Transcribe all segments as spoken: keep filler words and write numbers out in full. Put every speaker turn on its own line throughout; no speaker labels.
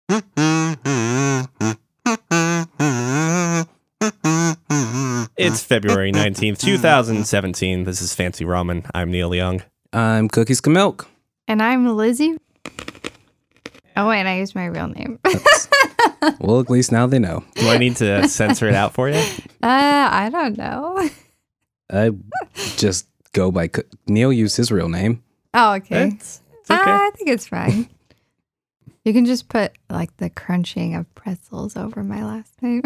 It's February nineteenth, twenty seventeen. This is Fancy Ramen. I'm Neil Young.
I'm Cookies Kamilk.
And I'm Lizzie. Oh, wait, and I used my real name.
Well, at least now they know.
Do I need to censor it out for you?
Uh, I don't know.
I just go by Co- Neil used his real name.
Oh, okay.
It's, it's okay.
Uh, I think it's fine. You can just put like the crunching of pretzels over my last name.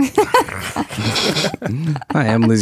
I am Lizzie.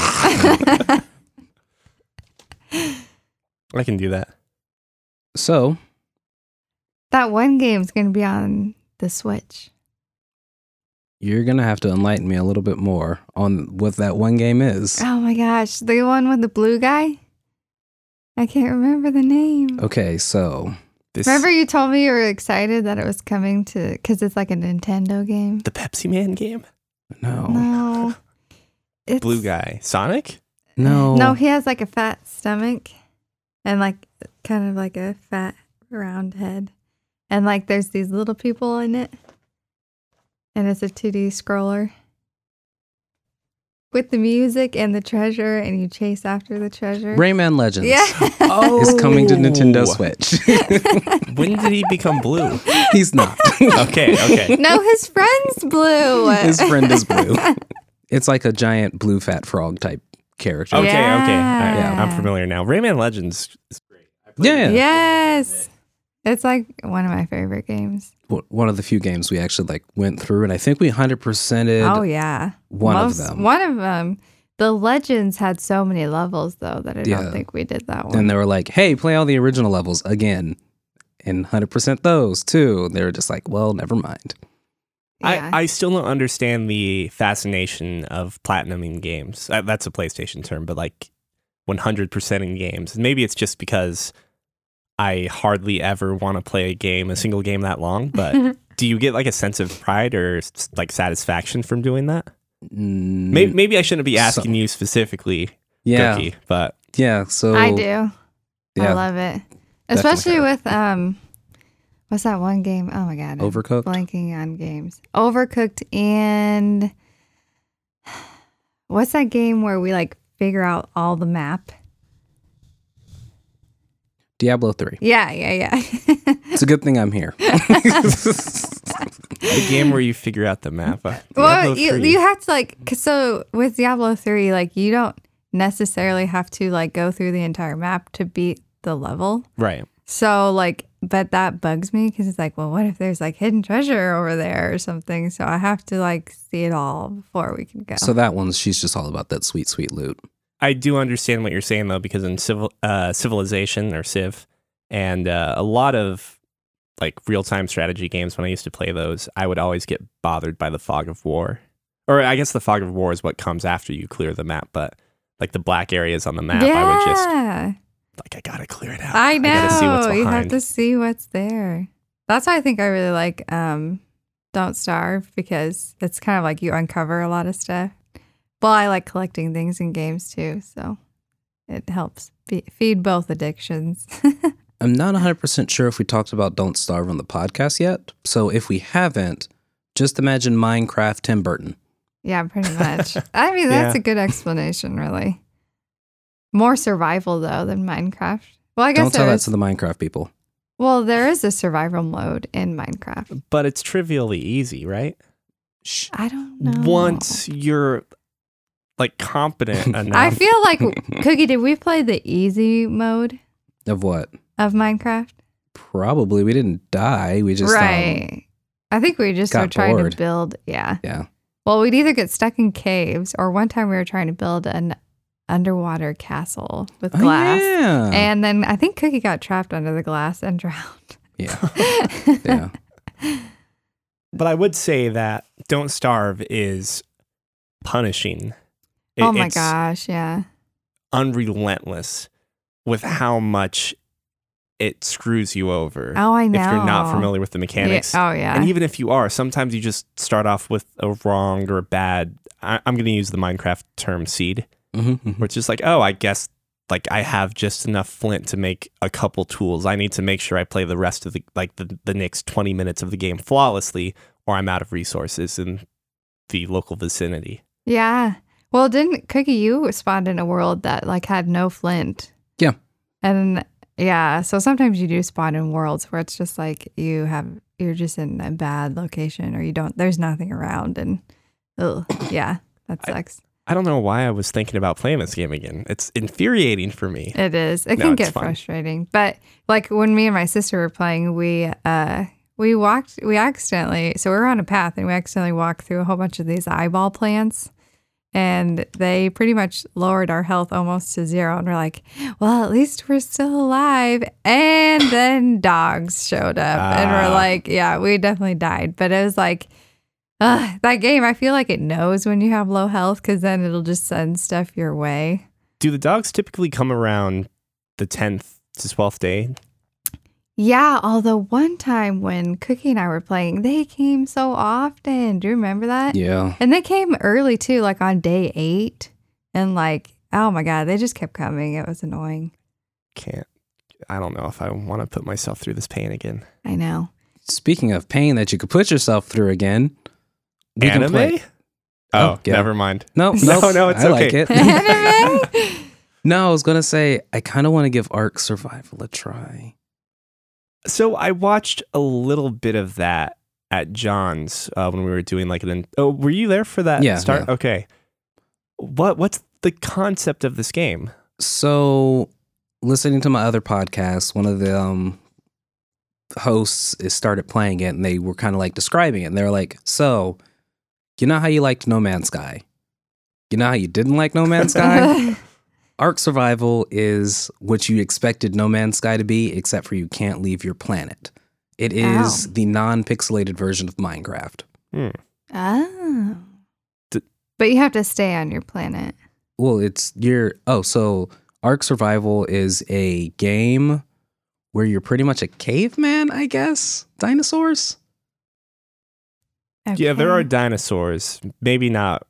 I can do that.
So,
That one game's going to be on the Switch.
you're going to have to enlighten me a little bit more on what that one game is.
Oh my gosh, the one with the blue guy? I can't remember the name.
Okay, so
This,
Remember you told me you were excited that it was coming to, because it's like a Nintendo game?
the Pepsi Man game?
no.
No. It's,
Blue guy. Sonic?
No.
No, he has like a fat stomach and like kind of like a fat round head. And like there's these little people in it. And it's a two D scroller. With the music and the treasure, and you chase after the treasure.
Rayman Legends
Yeah.
Oh.
is coming to Nintendo Switch.
When did he become blue?
He's not.
Okay, okay.
No, his friend's blue.
His friend is blue. It's like a giant blue fat frog type character.
Okay, okay.
Yeah.
I, yeah, I'm familiar now. Rayman Legends is great. I played
Yeah,
it.
yeah.
Yes. It's like one of my favorite games.
W- One of the few games we actually like went through, and I think we one hundred percented
Oh, yeah.
one
Most-
of them.
One of them. The Legends had so many levels, though, that I
Yeah.
don't think we did that one.
And they were like, hey, play all the original levels again. And one hundred percent those, too. They were just like, well, never mind.
Yeah.
I, I still don't understand the fascination of platinuming games. Uh, That's a PlayStation term, but like one hundred percent in games. Maybe it's just because I hardly ever want to play a game, a single game that long. But do you get like a sense of pride or s- like satisfaction from doing that?
Mm,
Maybe, maybe I shouldn't be asking
some-
you specifically,
yeah.
Cookie, but
Yeah, so.
I do.
Yeah,
I love it. Especially
Definitely.
with, um, what's that one game? Oh my God. I'm
Overcooked?
blanking on games. Overcooked and what's that game where we like figure out all the map?
Diablo three.
Yeah, yeah, yeah.
It's a good thing I'm here.
the game where you figure out the map. uh,
Well,
Diablo
you,
three.
you have to like, 'cause so with Diablo three, like you don't necessarily have to like go through the entire map to beat the level.
Right.
So like, but that bugs me because it's like, well, what if there's like hidden treasure over there or something? So I have to like see it all before we can go.
So that one's, she's just all about that sweet, sweet loot.
I do understand what you're saying though, because in civil uh, Civilization or Civ, and uh, a lot of like real time strategy games, when I used to play those, I would always get bothered by the fog of war. Or I guess the fog of war is what comes after you clear the map, but like the black areas on the map,
yeah,
I would just like I gotta clear it out.
I know.
gotta see what's
You have
behind.
to see what's there. That's why I think I really like um, Don't Starve because it's kind of like you uncover a lot of stuff. Well, I like collecting things in games too, so it helps be- feed both addictions.
I'm not one hundred percent sure if we talked about Don't Starve on the podcast yet. So if we haven't, just imagine Minecraft Tim Burton.
Yeah, pretty much. I mean, that's
Yeah.
a good explanation, really. More survival though than Minecraft. Well, I guess
Don't tell
there
that
is.
to the Minecraft people.
Well, there is a survival mode in Minecraft.
But it's trivially easy, right?
Shh.
I don't know.
Once you're like competent enough.
I feel like Cookie, did we play the easy mode
Of what?
of Minecraft?
Probably. We didn't die. We just. Um,
right. I think we just
got
were trying
bored.
to build. Yeah.
yeah.
Well, we'd either get stuck in caves, or one time we were trying to build an underwater castle with
Oh,
glass.
yeah.
And then I think Cookie got trapped under the glass and drowned.
yeah. Yeah.
But I would say that Don't Starve is punishing. It-
oh my
it's
gosh, yeah.
unrelentless with how much it screws you over.
Oh, I know.
If you're not familiar with the mechanics.
Yeah. Oh, yeah.
And even if you are, sometimes you just start off with a wrong or a bad, I, I'm going to use the Minecraft term seed,
Mm-hmm,
where it's just like, oh, I guess like I have just enough flint to make a couple tools. I need to make sure I play the rest of the like the, the next twenty minutes of the game flawlessly, or I'm out of resources in the local vicinity.
Yeah. Well, didn't Cookie, you spawned in a world that like had no flint?
Yeah.
And yeah, so sometimes you do spawn in worlds where it's just like you have you're just in a bad location or you don't there's nothing around and ugh, yeah, that sucks.
I, I don't know why I was thinking about playing this game again. It's infuriating for me.
It is. It
No,
can
it's
get
fun.
frustrating. But like when me and my sister were playing, we uh we walked we accidentally so we were on a path and we accidentally walked through a whole bunch of these eyeball plants. And they pretty much lowered our health almost to zero. And we're like, well, at least we're still alive. And then dogs showed up. Ah. And we're like, yeah, we definitely died. But it was like, uh, that game, I feel like it knows when you have low health because then it'll just send stuff your way.
Do the dogs typically come around the tenth to twelfth day?
Yeah, although one time when Cookie and I were playing, they came so often. Do you remember that?
Yeah.
And they came early too, like on day eight. And like, oh my God, they just kept coming. It was annoying.
Can't. I don't know if I want to put myself through this pain again.
I know.
Speaking of pain that you could put yourself through again. we can
Anime?
play-
Oh,
Oh, yeah.
never mind.
No,
No,
no,
no, it's
I
okay.
like it.
Anime?
No, I was going to say, I kind of want to give Ark Survival a try.
So I watched a little bit of that at John's uh, when we were doing like an. Oh, were you there for that
Yeah,
start?
yeah.
Okay. What What's the concept of this game?
So, listening to my other podcast, one of the um, hosts is started playing it, and they were kind of like describing it. And they were like, "So, you know how you liked No Man's Sky? You know how you didn't like No Man's Sky? Ark Survival is what you expected No Man's Sky to be, except for you can't leave your planet. It is
Ow.
the non-pixelated version of Minecraft.
Hmm.
Oh.
D-
But you have to stay on your planet.
Well, it's your oh, so Ark Survival is a game where you're pretty much a caveman, I guess. Dinosaurs.
Yeah, there
Okay.
are dinosaurs. Maybe not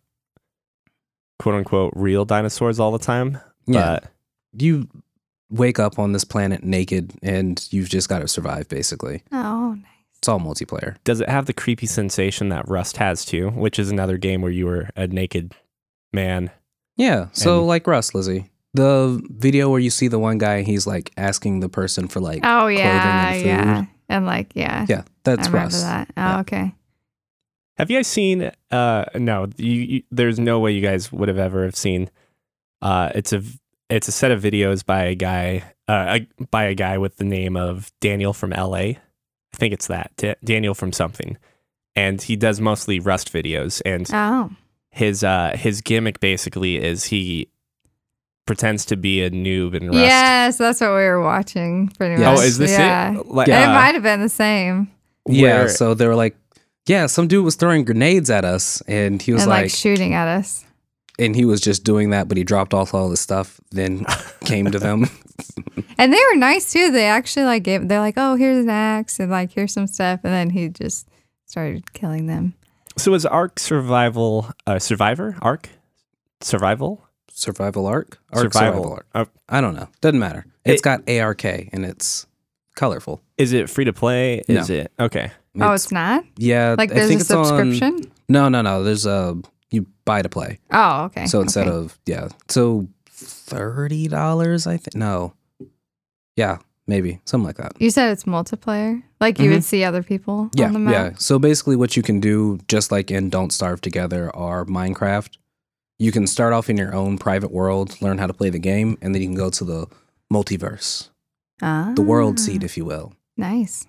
quote unquote real dinosaurs all the time.
Yeah.
But
You wake up on this planet naked, and you've just got to survive. Basically,
Oh, nice.
it's all multiplayer.
does it have the creepy sensation that Rust has too, which is another game where you were a naked man?
Yeah. So
And-
like Rust, Lizzie. The video where you see the one guy, he's like asking the person for like
Oh, yeah.
clothing and food.
Yeah. And like, yeah.
Yeah, that's
I remember
Rust.
that. Oh,
Yeah.
okay.
Have you guys seen? Uh, no, you, you, there's no way you guys would have ever have seen. Uh, it's a it's a set of videos by a guy, uh, a, by a guy with the name of Daniel from L A. I think it's that D- Daniel from something, and he does mostly Rust videos. And
Oh.
his uh, his gimmick basically is he pretends to be a noob in Rust.
Yes, that's what we were watching pretty
Yes.
much.
Oh, is this
yeah.
it? Like,
Yeah.
It
uh,
might have been the same.
Yeah,
where-
so they were like, yeah, some dude was throwing grenades at us, and he was
And like,
like,
shooting at us.
and he was just doing that, but he dropped off all the stuff, then came to them.
And they were nice too. They actually like gave, they're like, oh, here's an axe and like, here's some stuff. And then he just started killing them.
So is Ark Survival uh, Survivor Ark Survival
Survival Arc? Arc
Survival?
Arc.
Uh,
I don't know. Doesn't matter. It's
It-
got A R K, and it's colorful.
is it free to play?
No.
Is it okay?
Oh, it's not?
yeah.
Like
I
there's
think
a
it's on-
subscription?
no, no, no. There's a you buy to play.
Oh, okay.
So instead
okay.
of yeah, so thirty dollars, I think. No, yeah, maybe something like that.
You said it's multiplayer? Like you
Mhm.
would see other people
Yeah,
on the map?
yeah. So basically, what you can do, just like in Don't Starve Together or Minecraft, you can start off in your own private world, learn how to play the game, and then you can go to the multiverse,
Ah,
the world seed, if you will.
Nice.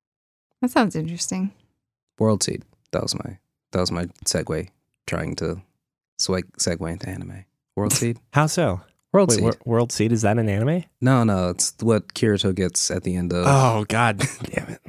That sounds interesting.
World seed. That was my that was my segue, trying to swag, segue into anime. World seed.
How so?
World
Wait,
seed.
Wor- World Seed, is that an anime?
No, no, it's what Kirito gets at the end of
Oh God, damn it!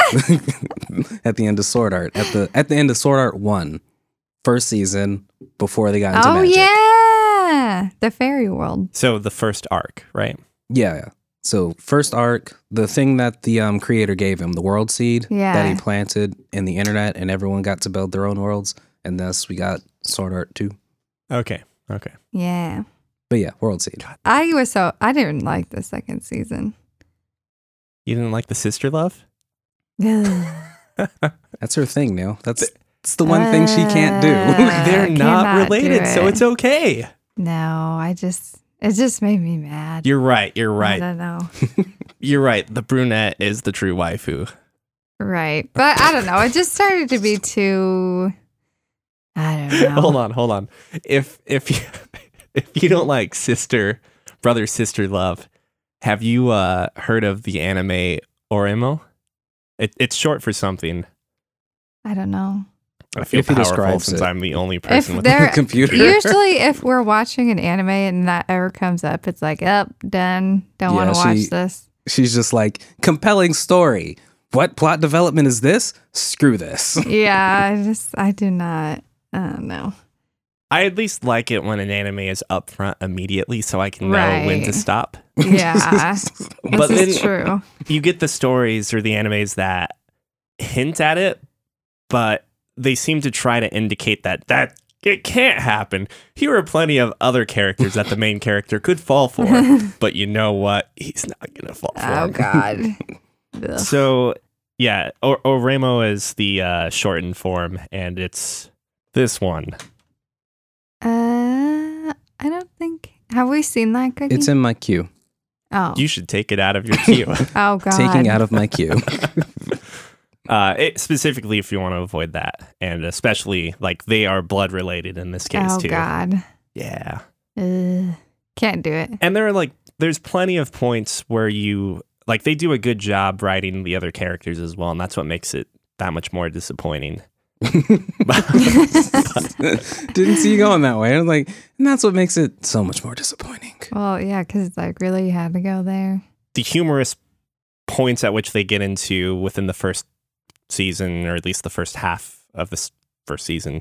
at the end of Sword Art. At the at the end of Sword Art One, first season, before they got into
Oh,
magic.
yeah. The fairy world.
So the first arc, right?
Yeah, yeah. So first arc, the thing that the um, creator gave him, the world seed that
Yeah.
he planted in the internet, and everyone got to build their own worlds, and thus we got Sword Art Two.
Okay, okay.
Yeah.
But yeah, World Seed.
I was so I didn't like the second season.
You didn't like the sister love?
That's her thing, Neil. That's, that's the one thing she can't do.
Uh,
They're
I
not
cannot
related,
do
so
it.
it's okay.
No, I just it just made me mad.
You're right. You're
I
right.
don't know.
You're right. The brunette is the true waifu.
Right. But I don't know. It just started to be too I don't know.
Hold on, hold on. If if you if you don't like sister brother sister love, have you uh heard of the anime Oremo? It, it's short for something.
I don't know.
I feel
If he
powerful
describes
since
it.
I'm the only
If
person with
there
Computer.
usually if we're watching an anime and that ever comes up, it's like, up, done. Don't want
Yeah,
to watch
she-
this.
She's just like, compelling story. What plot development is this? Screw this.
Yeah, I just I do not I don't know.
I at least like it when an anime is upfront immediately so I can know when to
Right.
stop.
Yeah.
But
this is
then
true.
you get the stories or the animes that hint at it, but they seem to try to indicate that that it can't happen. Here are plenty of other characters that the main character could fall for, but you know what? He's not going to fall for.
Oh
him.
God. Ugh.
So, yeah, or- Oremo is the uh, shortened form, and it's this one.
Uh, I don't think. Have we seen that cookie?
It's in my queue.
oh,
You should take it out of your queue.
oh God.
Taking out of my queue.
uh, it, specifically, if you want to avoid that, and especially like they are blood related in this case
Oh
too.
God.
Yeah,
Ugh. Can't do it.
and there are like there's plenty of points where you like they do a good job writing the other characters as well, and that's what makes it that much more disappointing.
Didn't see you going that way. I was like, and that's what makes it so much more disappointing.
Well, yeah, because it's like really you had to go there.
The humorous points at which they get into within the first season, or at least the first half of this first season,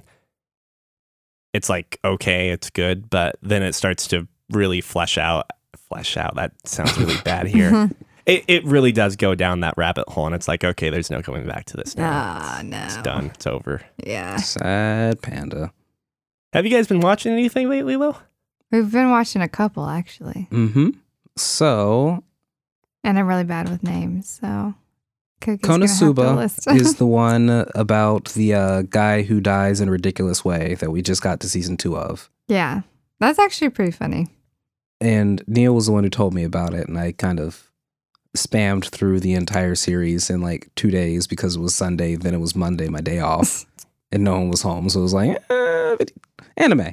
it's like okay, it's good, but then it starts to really flesh out. Flesh out. That sounds really bad here. It it really does go down that rabbit hole, and it's like okay, there's no going back to this now.
Ah, no.
It's done. It's over.
Yeah.
Sad panda.
Have you guys been watching anything lately, though?
We've been watching a couple actually,
Mm-hmm. So
and I'm really bad with names, so Cookie's gonna have to
Konosuba
list.
is the one about the uh, guy who dies in a ridiculous way that we just got to season two of.
Yeah, that's actually pretty funny.
And Neil was the one who told me about it, and I kind of spammed through the entire series in like two days because it was Sunday, then it was Monday, my day off, and no one was home. So it was like, eh, vid- anime.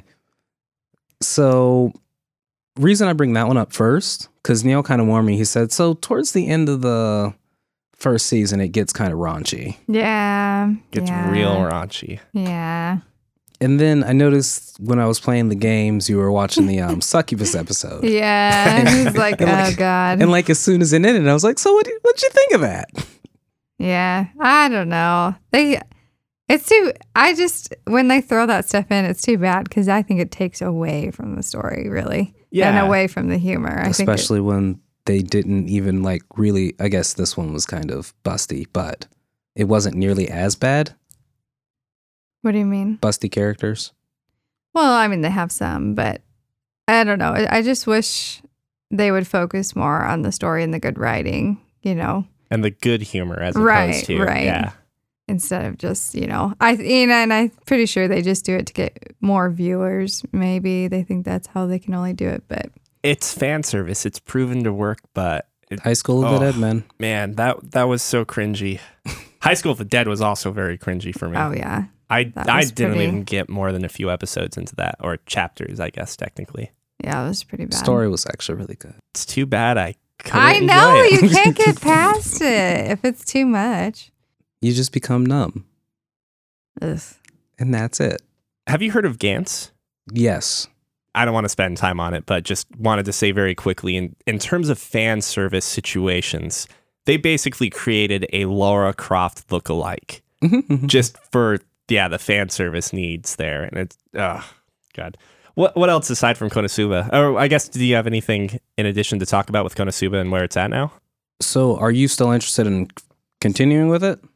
So, reason I bring that one up first, because Neil kind of warned me. He said, so towards the end of the first season, it gets kind of raunchy.
Yeah,
Gets
yeah,
real raunchy.
Yeah,
And then I noticed when I was playing the games, you were watching the um, Succubus episode.
yeah. And he's like,
And
oh
like-
God.
And like as soon as it ended, I was like, so what? What'd you think of that?
Yeah, I don't know. They, it's too. I just when they throw that stuff in, it's too bad because I think it takes away from the story, really,
Yeah.
and away from the humor. I think. It,
Especially when they didn't even like really. I guess this one was kind of busty, but it wasn't nearly as bad.
what do you mean?
Busty characters.
Well, I mean they have some, but I don't know. I I just wish they would focus more on the story and the good writing. You know,
And the good humor as
Right,
opposed to
right.
yeah.
instead of just you know. I you know, and I'm pretty sure they just do it to get more viewers. Maybe they think that's how they can only do it, but.
It's fan service. It's proven to work, but it,
High School of the
Oh.
Dead, man.
man, that that was so cringy. High School of the Dead was also very cringy for me.
Oh yeah.
I
that
I
was
didn't
pretty-
even get more than a few episodes into that, or chapters, I guess technically.
Yeah, it was pretty bad.
Story was actually really good.
It's too bad I couldn't
I know
enjoy it.
you can't get past it if it's too much.
You just become numb,
Ugh.
and that's it.
Have you heard of Gantz?
Yes.
I don't want to spend time on it, but just wanted to say very quickly in, in terms of fan service situations, they basically created a Laura Croft lookalike
Mhm.
just for, yeah, the fan service needs there. And it's, oh, God. What what else aside from Konosuba? Or I guess, do you have anything in addition to talk about with Konosuba and where it's at now?
So, are you still interested in continuing with it?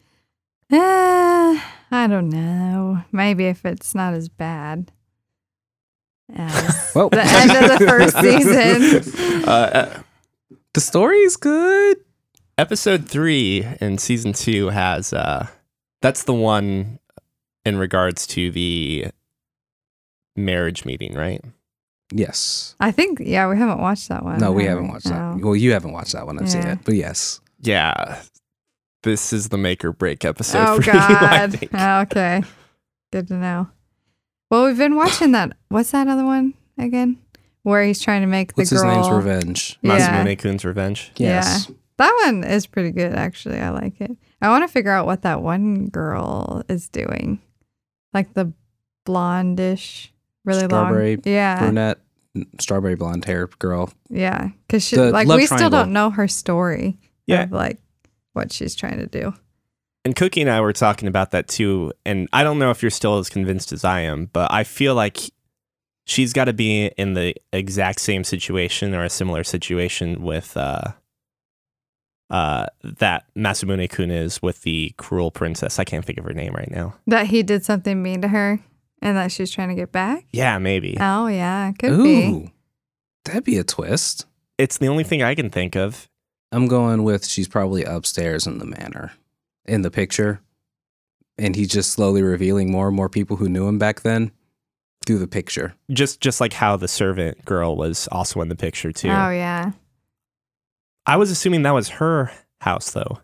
Uh, I don't know. Maybe if it's not as bad. as
Whoa.
the end of the first season.
Uh, uh,
The story's good.
episode three in season two has uh, that's the one in regards to the marriage meeting, right?
Yes.
I think, yeah, we haven't watched that one.
No, we
have
haven't watched that.
No.
Well, you haven't watched that one. I've seen
Yeah.
it. But yes.
Yeah, this is the make or break episode
Oh,
for you, I
God.
think.
Oh, okay. Good to know. Well, we've been watching that. What's that other one again? Where he's trying to make the
What's
girl.
his name's Revenge?
Yeah.
Masamune Kun's Revenge.
Yes.
That one is pretty good, actually. I like it. I want to figure out what that one girl is doing. Like the blondish, really
Strawberry
long. Yeah.
Brunette, strawberry blonde hair girl.
Yeah. Because she,
The
like,
love
we still
triangle.
don't know her story.
Yeah.
Of, like, what she's trying to do.
And Cookie and I were talking about that too. And I don't know if you're still as convinced as I am, but I feel like she's got to be in the exact same situation or a similar situation with uh, uh, that Masamune Kun is with the cruel princess. I can't think of her name right now.
That he did something mean to her and that she's trying to get back.
Yeah, maybe.
Oh, yeah. Could
Ooh.
be.
That'd be a twist.
It's the only thing I can think of.
I'm going with she's probably upstairs in the manor in the picture. And he's just slowly revealing more and more people who knew him back then through the picture.
Just just like how the servant girl was also in the picture too.
Oh, yeah.
I was assuming that was her house though.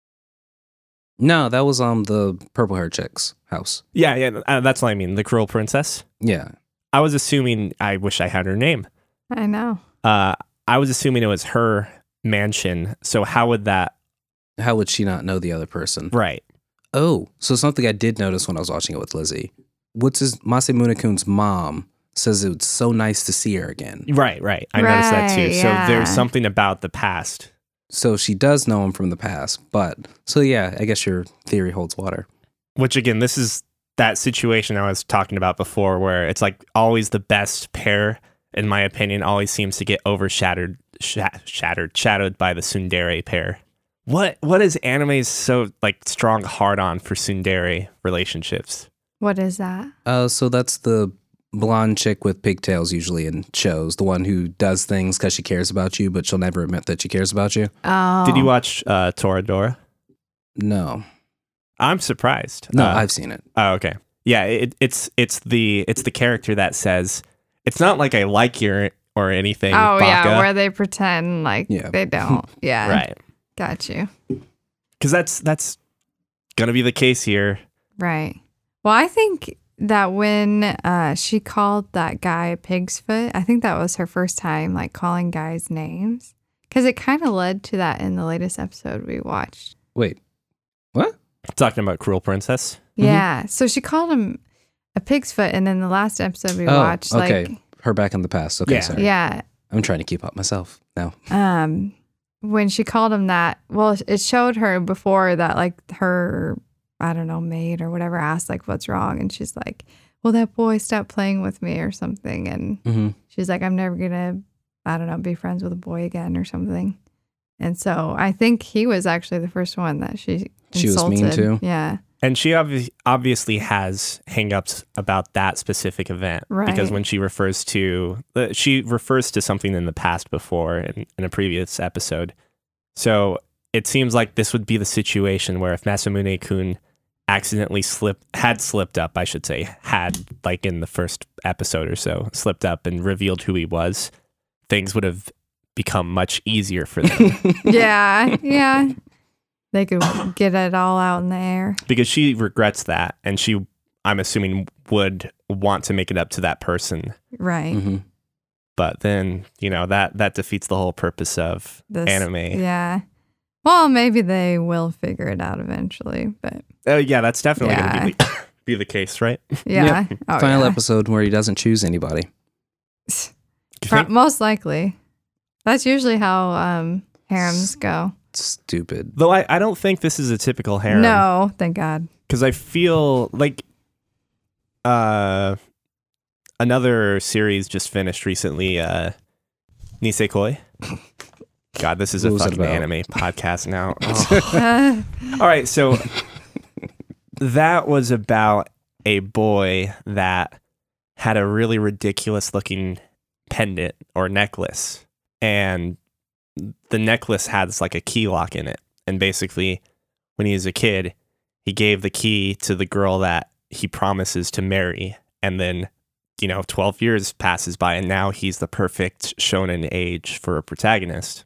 No, that was um the purple hair chick's house.
Yeah, yeah, uh, that's what I mean. The cruel princess.
Yeah.
I was assuming. I wish I had her name.
I know.
Uh, I was assuming it was her mansion. So how would that?
How would she not know the other person?
Right.
Oh, so something I did notice when I was watching it with Lizzie. What's his Masamune Kun's mom says it's so nice to see her again.
Right. Right. I noticed that too.
Right,
So
yeah.
there's something about the past.
So she does know him from the past, but so yeah, I guess your theory holds water.
Which again, this is that situation I was talking about before, where it's like always the best pair, in my opinion, always seems to get overshadowed, sh- shattered, shadowed by the tsundere pair. What what is anime's so like strong hard on for tsundere relationships?
What is that?
Uh, so that's the blonde chick with pigtails usually in shows, the one who does things because she cares about you, but she'll never admit that she cares about you.
Oh.
Did you watch uh, Toradora?
No,
I'm surprised.
no,
Uh,
I've seen it.
Oh, okay. Yeah, it, it's it's the it's the character that says it's not like I like you or, or anything.
Oh, yeah.
Baka.
Where they pretend like
Yeah.
they don't. Yeah.
Right.
Got you.
Because that's that's gonna be the case here.
Right. Well, I think that when uh, she called that guy a pig's foot, I think that was her first time like calling guys names. Because it kind of led to that in the latest episode we watched.
Wait, what?
Talking about Cruel Princess.
Mhm.
Yeah. So she called him a pig's foot. And then the last episode we
Oh,
watched,
okay.
like,
Her back in the past. Okay,
Yeah.
sorry.
yeah.
I'm trying to keep up myself now.
Um, when she called him that, well, it showed her before that, like, her, I don't know, maid or whatever asked, like, what's wrong? And she's like, well, that boy stopped playing with me or something. And
Mm-hmm.
she's like, I'm never going to, I don't know, be friends with a boy again or something. And so I think he was actually the first one that she
She was
insulted.
mean to?
Yeah.
And she obvi- obviously has hangups about that specific event because
Right.
when she refers to uh, she refers to something in the past before in, in a previous episode. So it seems like this would be the situation where if Masamune Kun accidentally slipped had slipped up, I should say, had like in the first episode or so, slipped up and revealed who he was, things would have become much easier for them.
Yeah. Yeah. They could get it all out in the air.
Because she regrets that, and she, I'm assuming, would want to make it up to that person.
Right.
Mm-hmm.
But then, you know, that that defeats the whole purpose of
This-
anime.
Yeah. Well, maybe they will figure it out eventually, but
Oh, yeah, that's definitely
Yeah.
going to be, be the case, right?
yeah. Oh,
Final
yeah.
episode where he doesn't choose anybody.
You
Pro-
think?
most likely. That's usually how um, harems go.
Stupid.
Though I, I don't think this is a typical harem.
No, thank God.
Because I feel like uh, another series just finished recently, uh, Nisekoi. God, this is
What
a
was it
fucking
about?
anime podcast now. Oh. All right, so that was about a boy that had a really ridiculous looking pendant or necklace. And the necklace has like a key lock in it. And basically, when he was a kid, he gave the key to the girl that he promises to marry. And then, you know, twelve years passes by, and now he's the perfect shonen age for a protagonist.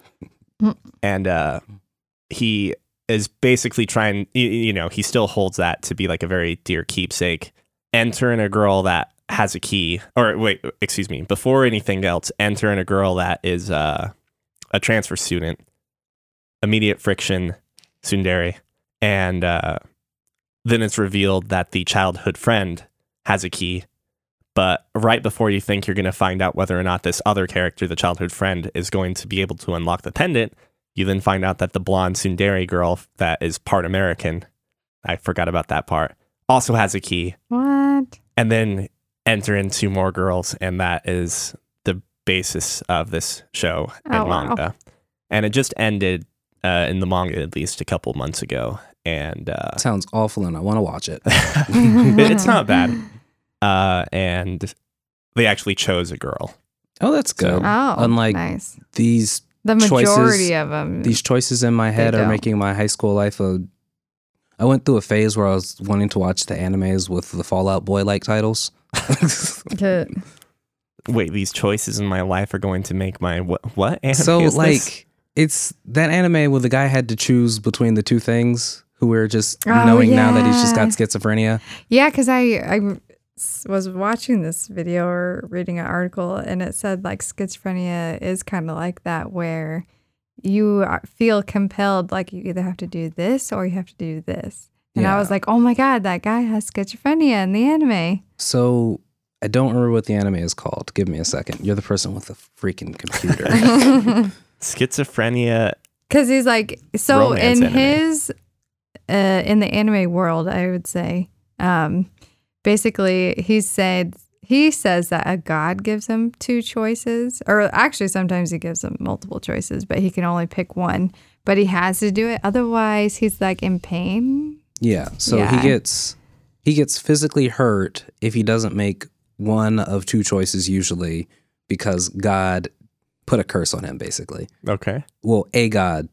And uh, he is basically trying, you, you know, he still holds that to be like a very dear keepsake. Enter in a girl that has a key, or wait, excuse me, before anything else, enter in a girl that is uh, a transfer student. Immediate friction, tsundere. And uh, then it's revealed that the childhood friend has a key. But right before you think you're going to find out whether or not this other character, the childhood friend, is going to be able to unlock the pendant, you then find out that the blonde tsundere girl that is part American, I forgot about that part, also has a key.
What?
And then enter in two more girls, and that is the basis of this show and
Oh, wow.
manga. And it just ended uh, in the manga at least a couple months ago. And uh,
Sounds awful, and I want to watch it.
it's not bad. Uh, and they actually chose a girl.
Oh, that's good.
Oh,
Unlike
nice.
these
The majority
choices-
of them.
these choices in my head
They
are
don't.
making my high school life a. I went through a phase where I was wanting to watch the animes with the Fallout Boy like titles.
Good.
Wait, these choices in my life are going to make my what? What anime
So
is
like
this?
it's that anime where the guy had to choose between the two things. Who we're just
Oh,
knowing now that he's just
yeah.
got schizophrenia.
Yeah, because I I s- was watching this video or reading an article, and it said like schizophrenia is kind of like that, where you are- feel compelled, like you either have to do this or you have to do this. And I
Yeah.
was like, oh my god, that guy has schizophrenia in the anime.
So I don't remember what the anime is called. Give me a second. You're the person with the freaking computer.
Schizophrenia.
Because he's like, so
Romance
in
anime.
his, uh, in the anime world, I would say, um, basically, he said, he says that a god gives him two choices, or actually, sometimes he gives him multiple choices, but he can only pick one, but he has to do it. Otherwise, he's like in pain.
Yeah. So
Yeah.
he gets he gets physically hurt if he doesn't make one of two choices usually because God put a curse on him basically.
Okay.
Well, a God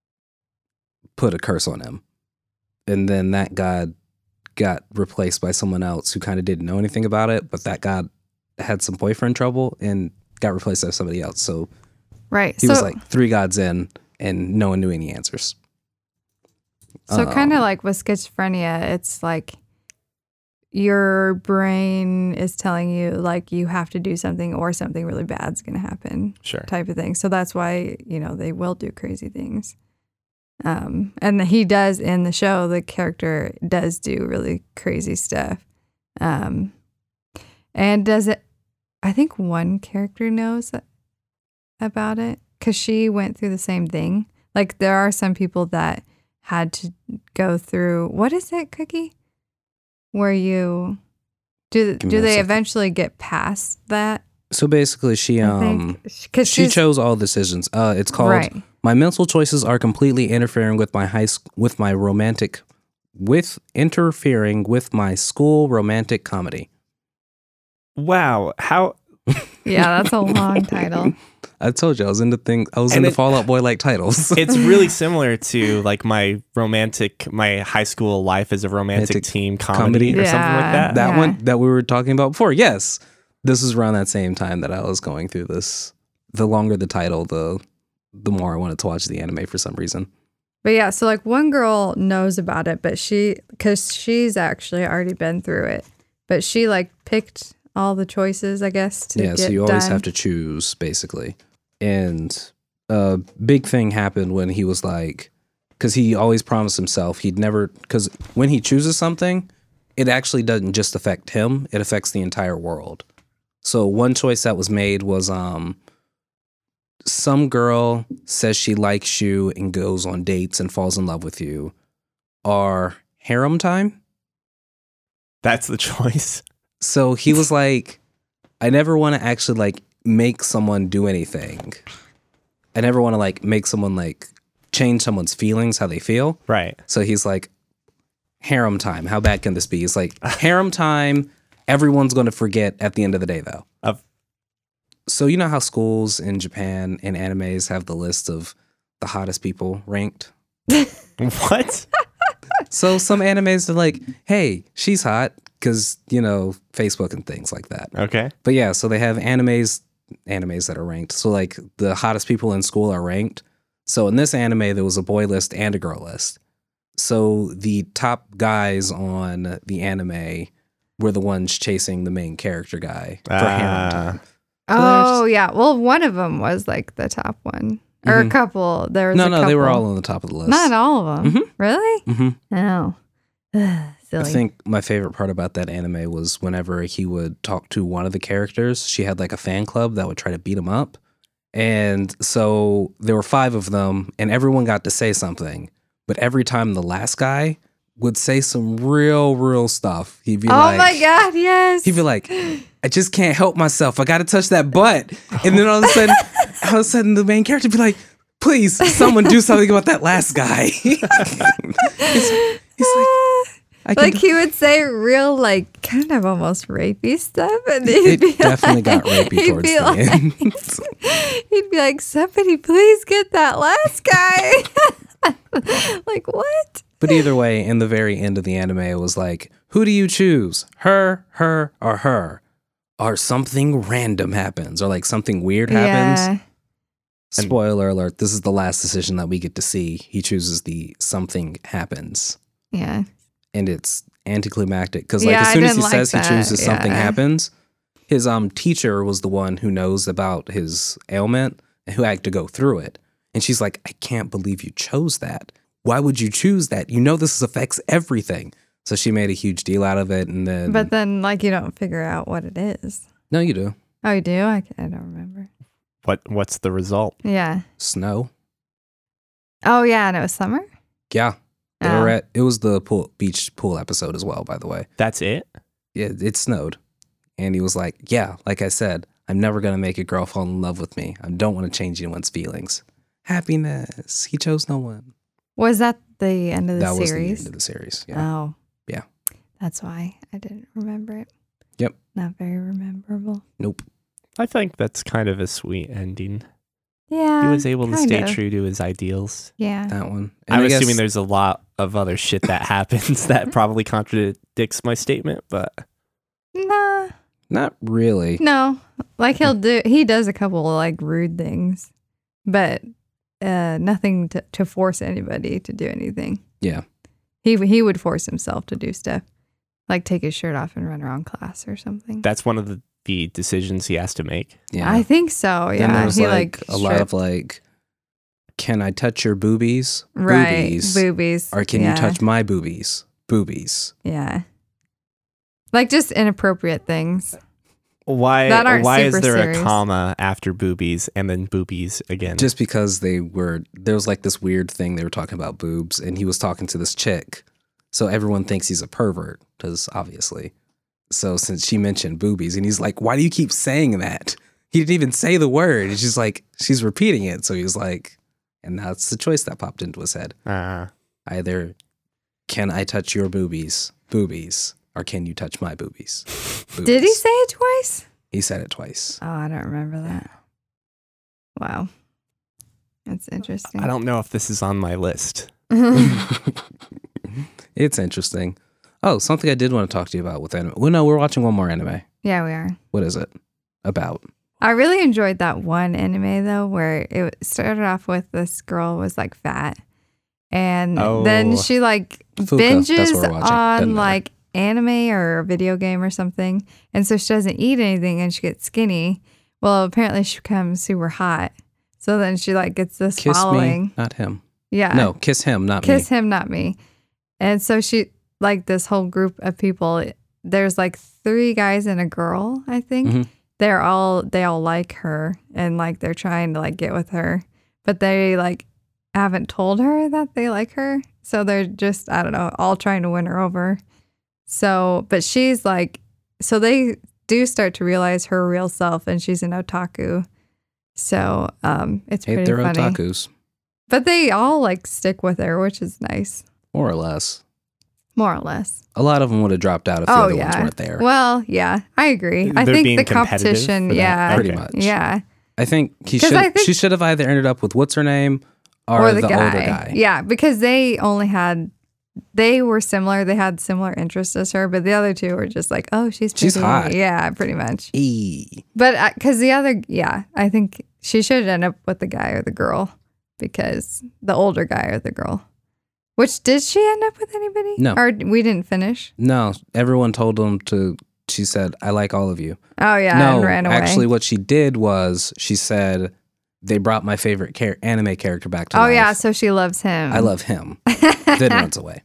put a curse on him. And then that God got replaced by someone else who kind of didn't know anything about it, but that God had some boyfriend trouble and got replaced by somebody else. So
Right.
he
so,
was like three gods in and no one knew any answers.
So kind of
Um,
like with schizophrenia, it's like your brain is telling you like you have to do something or something really bad's going to happen,
Sure.
type of thing. So that's why, you know, they will do crazy things. Um, and he does in the show, the character does do really crazy stuff. Um, and does it, I think one character knows about it because she went through the same thing. Like there are some people that had to go through, what is it, Cookie? Where you, do,
Give me
do
a
they
second.
eventually get past that?
So basically she
I
um
think? Cause
she
she's-
chose all decisions. Uh it's called
Right.
My mental choices are completely interfering with my high sc- with my romantic with interfering with my school romantic comedy.
Wow. How?
Yeah, that's a long title.
I told you I was into things. I was
And
into
it-
Fallout Boy like titles.
It's really similar to like my romantic, my high school life as a romantic
Romantic
team comedy,
comedy.
or something like
Yeah.
that.
that
Yeah.
one that we were talking about before. Yes, this was around that same time that I was going through this. The longer the title, the the more I wanted to watch the anime for some reason.
But yeah, so like one girl knows about it, but she, because she's actually already been through it, but she like picked all the choices, I guess, to
Yeah,
get
so you always
done.
have to choose basically. And a big thing happened when he was like, because he always promised himself he'd never, because when he chooses something, it actually doesn't just affect him, it affects the entire world. So one choice that was made was um, some girl says she likes you and goes on dates and falls in love with you, or harem time.
That's the choice.
So he was like, I never want to actually like make someone do anything. I never want to like make someone like change someone's feelings, how they feel.
Right.
So he's like, harem time. How bad can this be? It's like harem time. Everyone's going to forget at the end of the day, though.
Of
So you know how schools in Japan and animes have the list of the hottest people ranked?
what?
So some animes are like, hey, she's hot because, you know, Facebook and things like that.
Okay.
But yeah, so they have animes animes that are ranked. So like the hottest people in school are ranked. So in this anime, there was a boy list and a girl list. So the top guys on the anime were the ones chasing the main character guy for harem time. So
Oh, yeah. Well, one of them was like the top one. Or a
Mhm.
couple. There was
No,
a
no,
couple.
they were all on the top of the list.
Not all of them.
Mhm.
Really?
hmm
Oh. Ugh, silly.
I think my favorite part about that anime was whenever he would talk to one of the characters, she had like a fan club that would try to beat him up. And so there were five of them, and everyone got to say something. But every time the last guy would say some real, real stuff, he'd be
oh
like,
my God, yes.
he'd be like, I just can't help myself. I got to touch that butt. And then all of a sudden, all of a sudden, the main character would be like, please, someone do something about that last guy. he's, he's like, I can
Like he would say real, like kind of almost rapey stuff, and he'd
It
be
definitely
like,
got rapey
he'd
towards
be
the
like,
end.
he'd be like, "Somebody, please get that last guy." Like what?
But either way, in the very end of the anime, it was like, who do you choose? Her, her, or her? Or something random happens, or like something weird happens.
Yeah.
Spoiler alert, this is the last decision that we get to see. He chooses the something happens.
Yeah.
And it's anticlimactic because like
Yeah,
as
I
soon as he
didn't like
says
that,
he chooses something
yeah.
happens, his um teacher was the one who knows about his ailment and who had to go through it. And she's like, I can't believe you chose that. Why would you choose that? You know this affects everything. So she made a huge deal out of it, and then
But then, like, you don't figure out what it is.
no, you do.
Oh, you do? I, I don't remember.
What what's the result?
Yeah.
Snow.
Oh, yeah. And it was summer?
Yeah. They
Oh.
were at, it was the pool, beach pool episode as well, by the way.
That's it?
Yeah, it snowed. And he was like, yeah, like I said, I'm never going to make a girl fall in love with me. I don't want to change anyone's feelings. Happiness. He chose no one.
Was that the end of the
that was the
series?
end of the series. Yeah.
Oh.
Yeah.
That's why I didn't remember it.
Yep.
Not very memorable.
Nope.
I think that's kind of a sweet ending.
Yeah.
He was able to
kind
stay
of.
true to his ideals.
Yeah.
That one. And
I'm
I guess-
assuming there's a lot of other shit that happens that probably contradicts my statement, but
Nah.
Not really.
No. Like he'll do, he does a couple of like rude things, but uh, nothing to, to force anybody to do anything.
Yeah.
He he would force himself to do stuff, like take his shirt off and run around class or something.
that's one of the, the decisions he has to make.
Yeah.
I think so.
Then
Yeah,
there's
he
like,
like
a lot of
stripped-
like, can I touch your boobies?
right
Boobies.
boobies,
Or can
yeah.
you touch my boobies? Boobies.
Yeah, like just inappropriate things.
Why
That aren't
why is
super
there
serious.
a comma after boobies and then boobies again?
Just because they were, there was like this weird thing they were talking about boobs, and he was talking to this chick. So everyone thinks he's a pervert, because obviously. So since she mentioned boobies, and he's like, why do you keep saying that? He didn't even say the word. And she's like, she's repeating it. So he was like, and that's the choice that popped into his head.
uh,
Either can I touch your boobies, boobies, or can you touch my boobies?
Did he
boobies.
say it twice?
He said it twice.
Oh, I don't remember that. Wow, that's interesting.
I don't know if this is on my list.
It's interesting. Oh, something I did want to talk to you about with anime. Well, no, we're watching one more anime.
Yeah, we are.
What is it about?
I really enjoyed that one anime though, where it started off with this girl was like fat, and then
Oh.
she like
Fuka, that's what
binges
we're watching. Doesn't
on
matter.
like anime or a video game or something, and so she doesn't eat anything and she gets skinny. Well, apparently she becomes super hot, so then she like gets this
Kiss
following.
me, not him.
Yeah,
No, kiss him, not
kiss
me.
him, not me. And so she like this whole group of people. There's like three guys and a girl, I think.
Mhm.
They're all they all like her and like they're trying to like get with her, but they like haven't told her that they like her. So they're just I don't know, all trying to win her over. So, but she's like, so they do start to realize her real self, and she's an otaku. So, um, it's
Hey,
pretty
they're
funny.
otakus,
But they all like stick with her, which is nice.
more or less.
More or less.
A lot of them would have dropped out if the
Oh,
other ones
yeah.
weren't there.
Well, yeah, I agree. I
They're
think
being
the
competitive
competition,
for that?
yeah.
Pretty
Okay.
much.
Yeah.
I think he
'Cause
should.
I think-
she should have either ended up with what's her name or,
Or the,
the,
guy.
older guy.
Yeah, because they only had, they were similar. They had similar interests as her, but the other two were just like, oh, she's pretty.
She's hot.
Yeah, pretty much.
E.
But because the other, yeah, I think she should end up with the guy or the girl because the older guy or the girl. Which, did she end up with anybody?
No.
Or we didn't finish?
No, everyone told him to. She said, "I like all of you."
Oh, yeah,
no,
and ran away.
actually, what she did was she said, "They brought my favorite char- anime character back to
oh,
life.
yeah, so she loves him.
I love him." Then runs away.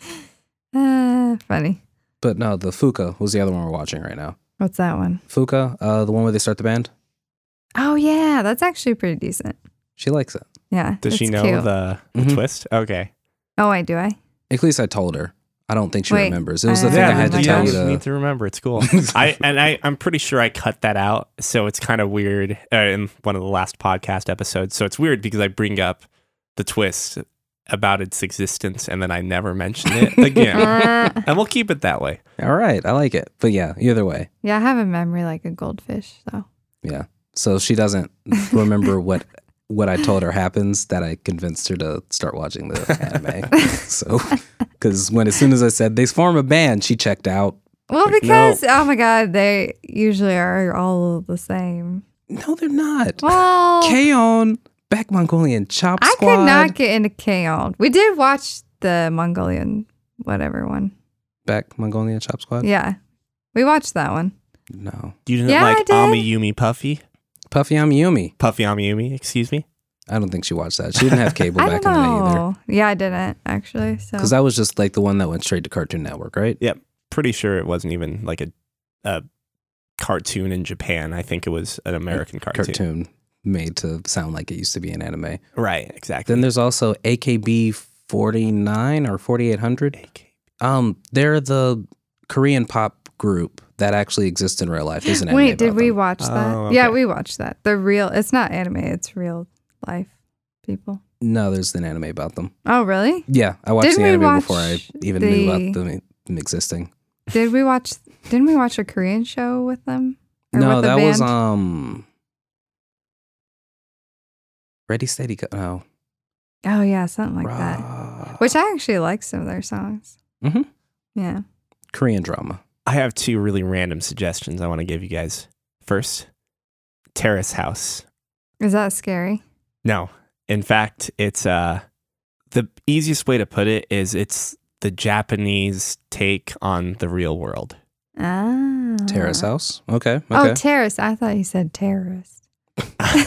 Uh, funny.
But no, the Fuka was the other one we're watching right now.
What's that one?
Fuka, uh, the one where they start the band.
Oh, yeah, that's actually pretty decent.
She likes it.
Yeah.
Does she
it's
know
cute.
the, the
Mhm.
twist? Okay.
Oh, wait, do I?
At least I told her. I don't think she
Wait,
remembers. It was
I-
the thing I
Yeah,
had to
you
tell
don't
you
just
to.
need to remember. It's cool. I and I I'm pretty sure I cut that out, so it's kind of weird uh, in one of the last podcast episodes. So it's weird because I bring up the twist about its existence and then I never mention it again,
Uh,
and we'll keep it that way.
All right, I like it. But yeah, either way,
yeah, I have a memory like a goldfish, so.
yeah. So she doesn't remember what what I told her happens. That I convinced her to start watching the anime. So because when as soon as I said they form a band, she checked out.
Well,
Like,
because, oh my God, they usually are all the same.
No, they're not.
Well,
K-On! Back Mongolian Chop
I
Squad.
could not get into K-On! We did watch the Mongolian whatever one.
Back Mongolian Chop Squad?
Yeah. We watched that one.
No.
You didn't
Yeah, I
like
did.
Ami Yumi Puffy?
Puffy Amiyumi.
Puffy Ami Yumi, excuse me.
I don't think she watched that. She didn't have cable
I
back
don't
in the day either.
know. Yeah, I didn't actually. So
Because that was just like the one that went straight to Cartoon Network, right?
Pretty sure it wasn't even like a, a cartoon in Japan. I think it was an American cartoon.
Cartoon made to sound like it used to be an anime.
Right, exactly.
Then there's also A K B forty-nine or forty-eight hundred. Um, they're the Korean pop group that actually exists in real life. There's an anime
wait, did
about
we
them.
watch that?
Oh,
Yeah,
okay.
we watched that. The real. It's not anime. It's real life people.
No, there's an anime about them.
Oh, really?
Yeah, I watched
Didn't
the
we
anime
watch
before I even knew
the-
about them, them existing.
Did we watch? Didn't we watch a Korean show with them? Or
No,
with the
that was
band?
um. Ready, Steady, Go. No.
Oh yeah, something like that.
Ra-
Which I actually like some of their songs.
Mhm.
Yeah.
Korean drama.
I have two really random suggestions I want to give you guys. First, Terrace House.
Is that scary?
No. In fact, it's uh the easiest way to put it is it's the Japanese take on the real world.
Ah.
Terrace House. Okay. Okay.
Oh, terrace. I thought you said terrorist.
That's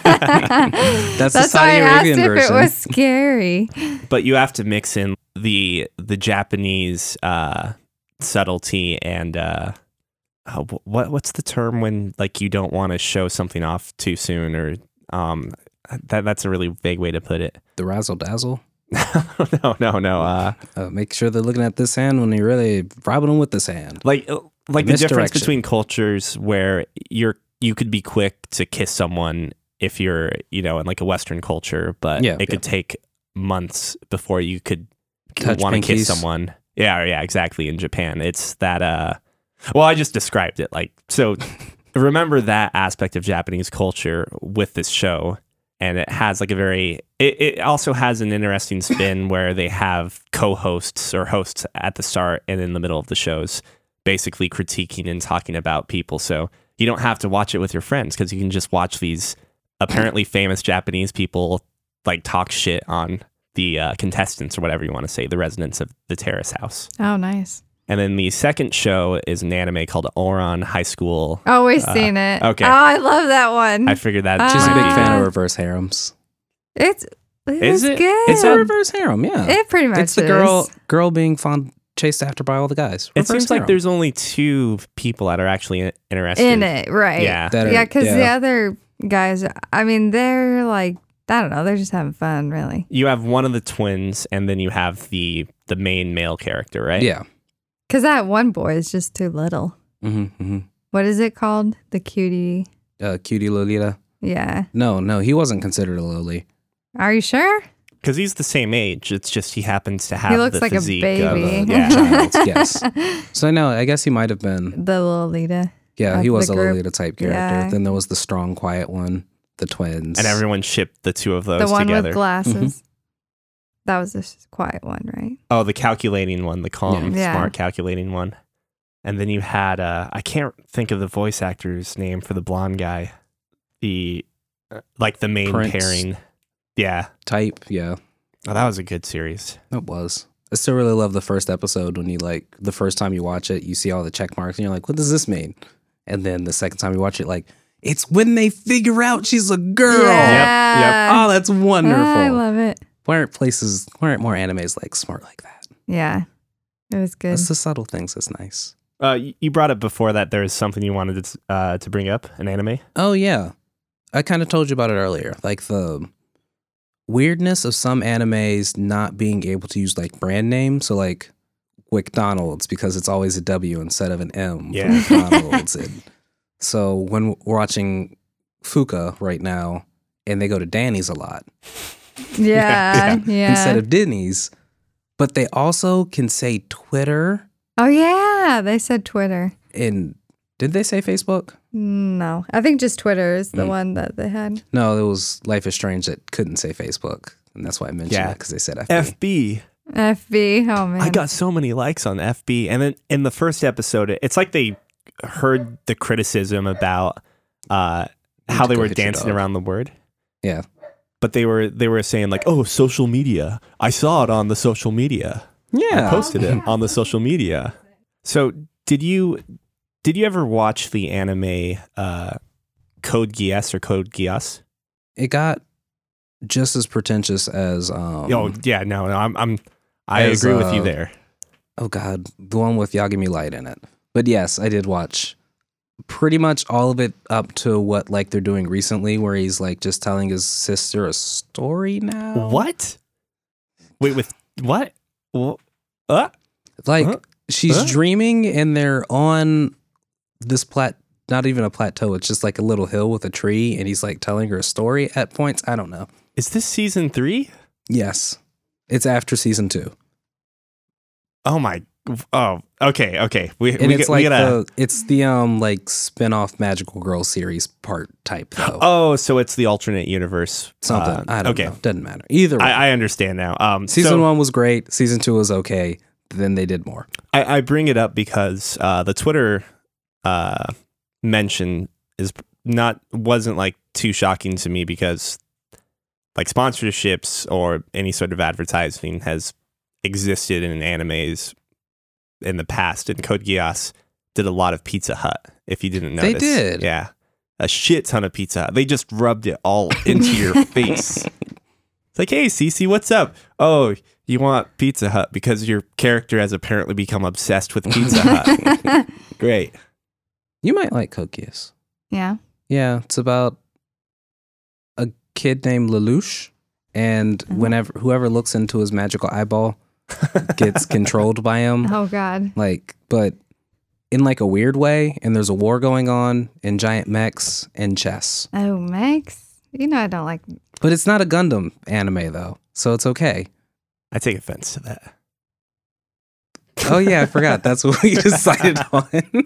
the
That's why I
Saudi
asked
Arabian
if
version.
it was scary.
But you have to mix in the the Japanese uh subtlety and uh oh, wh- what what's the term when like you don't want to show something off too soon, or um that that's a really vague way to put it.
The razzle dazzle.
no, no, no. Uh
Uh, make sure they're looking at this hand when you're really robbing them with this hand.
like uh, like the difference
Misdirection.
between cultures where you're you could be quick to kiss someone if you're, you know, in like a Western culture, but
Yeah,
it could take months before you could
Touch
want to kiss
pinkies.
someone. Yeah, yeah, exactly. In Japan, it's that. Uh, well, I just described it like so. Remember that aspect of Japanese culture with this show, and it has like a very. It, it also has an interesting spin where they have co-hosts or hosts at the start and in the middle of the shows, basically critiquing and talking about people. So you don't have to watch it with your friends because you can just watch these apparently famous Japanese people like talk shit on the uh, contestants or whatever you want to say, the residents of the Terrace House.
Oh, nice.
And then the second show is an anime called Ouran High School.
Always
Uh,
seen it.
okay.
Oh, I love that one.
I figured that
Ah.
She's a
might
big
be-
fan
Uh,
of reverse harems.
it's it
Is
was
it?
good.
It's a reverse harem, yeah.
It pretty much
It's the
is.
girl girl being fond chased after by all the guys.
It
Reverse
seems like
harem.
there's only two people that are actually in- interested
in it, right?
Yeah.
That are-
yeah, because the
yeah.
other guys, I mean, they're like, I don't know, they're just having fun, really.
You have one of the twins, and then you have the the main male character, right?
Yeah.
Because that one boy is just too little.
Mm-hmm, mm-hmm.
What is it called? The cutie.
Uh, cutie Lolita.
Yeah.
No, no, he wasn't considered a loli.
Are you sure?
Because he's the same age. It's just he happens to have
He looks
the
like a
physique of
baby.
a, yeah.
Child, yes. So I know, I guess he might have been.
The Lolita.
Yeah,
Of
he was
the
a
group.
Lolita type character.
Yeah.
Then there was the strong, quiet one, the twins.
And everyone shipped the two of those
The one
together.
with glasses.
Mhm.
That was the s- quiet one, right?
Oh, the calculating one, the calm,
Yeah.
smart calculating one. And then you had, uh, I can't think of the voice actor's name for the blonde guy. The, uh, like the main
Prince.
pairing. Yeah.
type, yeah,
Oh, that was a good series.
it was. I still really love the first episode when you like the first time you watch it, you see all the check marks and you're like, what does this mean? And then the second time you watch it, like, it's when they figure out she's a girl.
Yeah.
Oh, that's wonderful.
I love it.
Why aren't places, why aren't more animes like smart like that?
Yeah. It was good.
That's the subtle things that's nice.
Uh, y- you brought up before that there was something you wanted to, uh, to bring up, an anime.
Oh, yeah. I kind of told you about it earlier. Like the weirdness of some animes not being able to use like brand names. So like McDonald's, because it's always a W instead of an M
Yeah.
for McDonald's. And so when we're watching Fuka right now and they go to Danny's a lot
yeah. Yeah.
instead of Denny's, but they also can say Twitter
Oh, yeah. They said Twitter.
and did they say Facebook?
No. I think just Twitter is the
Mm.
one that they had.
No, it was Life is Strange that couldn't say Facebook. And that's why I mentioned
Yeah.
it, because they said F B.
F B.
F B. Oh, man.
I got so many likes on F B. And then in the first episode, it's like they heard the criticism about uh,
Need
how
to
they
go
were
hit your
dancing
dog.
around the word.
Yeah.
But they were they were saying like, oh, social media. I saw it on the social media.
Yeah.
I posted it on the social media. So did you did you ever watch the anime uh, Code Geass or Code Geass?
It got just as pretentious as um
oh yeah, no, no, I'm I'm I
as,
agree with you
uh,
there.
oh god, the one with Yagami Light in it. But yes, I did watch pretty much all of it up to what like they're doing recently, where he's like just telling his sister a story now.
What? Wait, with what? Wha- Uh?
Like
Huh?
she's
Huh?
dreaming and they're on this plat not even a plateau, it's just like a little hill with a tree, and he's like telling her a story at points. I don't know.
Is this season three?
Yes. It's after season two.
Oh my! Oh, okay, okay. We
And
we,
it's
get-
like
we gotta.
the it's the um like spin-off Magical Girl series part type though.
Oh, so it's the alternate universe.
Something.
uh,
I don't
okay.
know. Doesn't matter. Either way.
I, I understand now. Um,
season
so
one was great. Season two was okay. Then they did more.
I, I bring it up because uh, the Twitter uh, mention is not wasn't like too shocking to me because like sponsorships or any sort of advertising has existed in animes in the past, and Code Geass did a lot of Pizza Hut. If you didn't
They
notice,
did.
yeah, a shit ton of Pizza Hut. They just rubbed it all into your face. It's like, hey, Cece, what's up? Oh, you want Pizza Hut because your character has apparently become obsessed with Pizza Hut. Great.
You might like Code Geass.
Yeah.
Yeah, it's about a kid named Lelouch, and
Oh.
whenever whoever looks into his magical eyeball gets controlled by him.
Oh, God.
Like, but in like a weird way, and there's a war going on, and giant mechs and chess.
Oh, Max. You know I don't like.
But it's not a Gundam anime though, so it's okay.
I take offense to that.
Oh yeah, I forgot. That's what we decided on.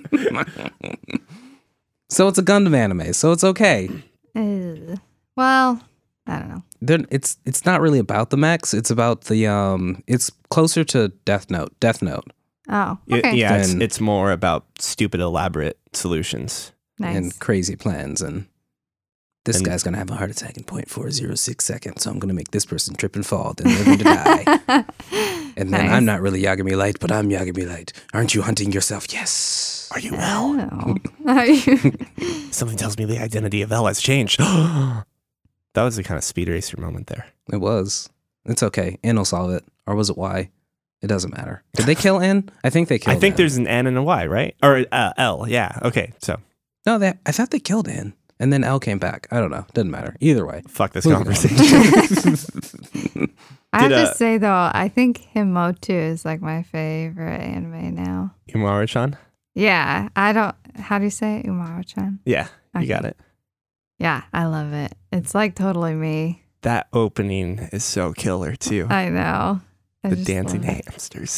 So it's a Gundam anime, so it's okay.
Ugh. Well, I don't know.
Then it's it's not really about the mechs. It's about the um. It's closer to Death Note. Death Note
Oh,
Y-
okay.
yeah, it's,
Then-
it's more about stupid, elaborate solutions.
Nice.
and crazy plans, and this
And-
guy's gonna have a heart attack in point four zero six seconds. So I'm gonna make this person trip and fall. Then they're going to die. And then
Nice.
I'm not really Yagami Light, but I'm Yagami Light. Aren't you hunting yourself? Yes.
Are you L?
Oh. Are you?
Something tells me the identity of L has changed. That was the kind of speed racer moment there.
It was. It's okay. N will solve it. Or was it Y? It doesn't matter. Did they kill N? I think they killed
I think
N.
there's an N and a Y, right? Or uh, L. Yeah. Okay. So
No, they, I thought they killed N. And then L came back. I don't know. Doesn't matter. Either way.
fuck this
Moving on.
conversation.
I have
Did, uh,
to say though, I think Himoto is like my favorite anime now.
Umaru-chan?
Yeah, I don't. How do you say it? Umaru-chan?
Yeah, you
Okay.
got it.
Yeah, I love it. It's like totally me.
That opening is so killer too.
I know. I
the
just
dancing
love it.
hamsters.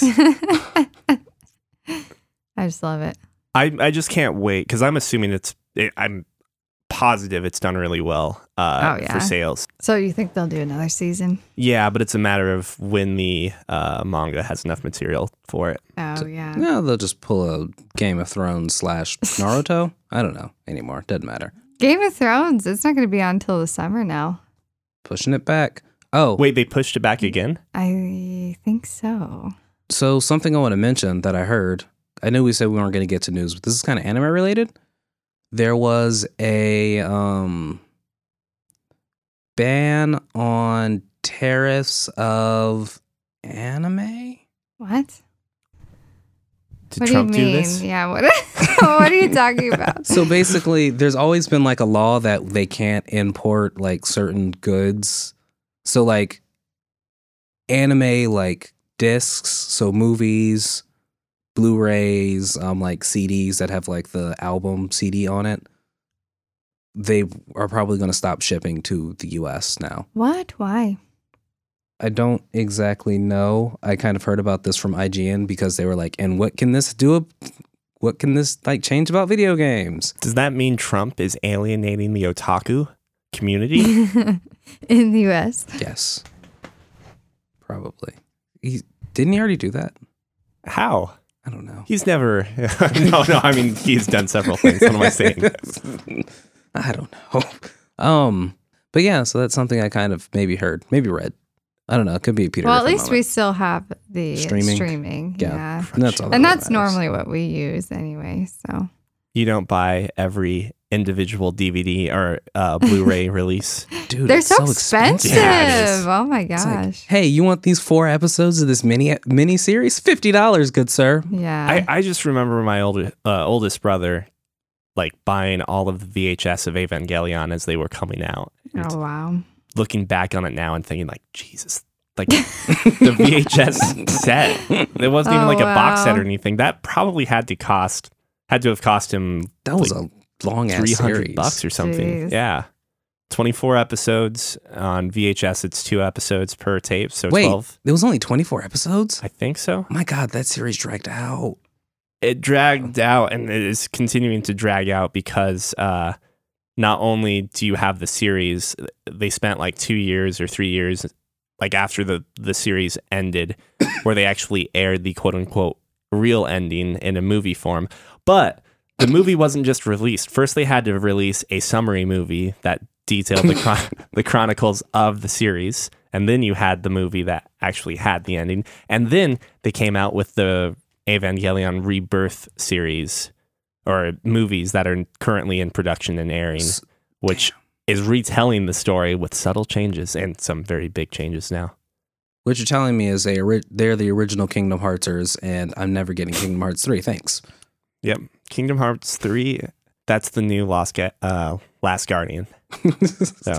I just love it.
I I just can't wait because I'm assuming it's. It, I'm positive it's done really well uh,
Oh, yeah.
for sales.
So you think they'll do another season?
Yeah, but it's a matter of when the uh, manga has enough material for it.
Oh, yeah.
No, they'll just pull a Game of Thrones slash Naruto. I don't know anymore. Doesn't matter.
Game of Thrones, it's not going to be on until the summer now.
Pushing it back. Oh,
Wait, they pushed it back again?
I think so.
so something I want to mention that I heard. I knew we said we weren't going to get to news, but this is kind of anime related. There was a um, ban on tariffs of anime.
What?
Did
what
Trump
do you
do
mean?
this?
Yeah, what what are you talking about?
So basically, there's always been like a law that they can't import like certain goods. So like anime like discs, so movies, Blu-rays, um like C Ds that have like the album C D on it. They are probably going to stop shipping to the U S now.
What? Why?
I don't exactly know. I kind of heard about this from I G N because they were like, "And what can this do? What can this like change about video games?"
Does that mean Trump is alienating the otaku community?
In the U S?
Yes. Probably. He didn't he already do that?
How?
I don't know.
He's never. no, no. I mean, he's done several things. What am I saying?
I don't know. Um, but yeah, so that's something I kind of maybe heard, maybe read. I don't know. It could be a Peter.
Well, at
Griffin
least we
moment.
still have the
Streaming.
streaming.
Yeah.
Yeah.
And that's all.
And
that
that's
matters.
normally what we use anyway. So
You don't buy every individual D V D or uh, Blu-ray release.
Dude,
they're
it's
so,
so
expensive.
Yeah, it is.
Oh my
It's
gosh.
like, hey, you want these four episodes of this mini mini series? Fifty dollars, good sir.
yeah.
I, I just remember my old, uh, oldest brother like buying all of the V H S of Evangelion as they were coming out. And
oh wow.
looking back on it now and thinking like, Jesus, like the V H S set. It wasn't even
Oh,
like a box set
wow.
or anything. That probably had to cost, had to have cost him
That was
like
a long ass
three
series.
hundred bucks or something.
Jeez.
Yeah. twenty-four episodes on V H S. It's two episodes per tape. So
Wait,
twelve.
it was only twenty-four episodes?
I think so.
Oh my god, that series dragged out.
It dragged out and it is continuing to drag out because uh, not only do you have the series, they spent like two years or three years, like after the, the series ended, where they actually aired the quote unquote real ending in a movie form. But the movie wasn't just released. First, they had to release a summary movie that detailed the chron- the chronicles of the series, and then you had the movie that actually had the ending, and then they came out with the Evangelion Rebirth series or movies that are currently in production and airing,
S-
which is retelling the story with subtle changes and some very big changes now.
What you're telling me is they ori- they're the original Kingdom Heartsers, and I'm never getting Kingdom Hearts three. Thanks.
Yep, Kingdom Hearts three. That's the new Lost Ga- uh, Last Guardian. So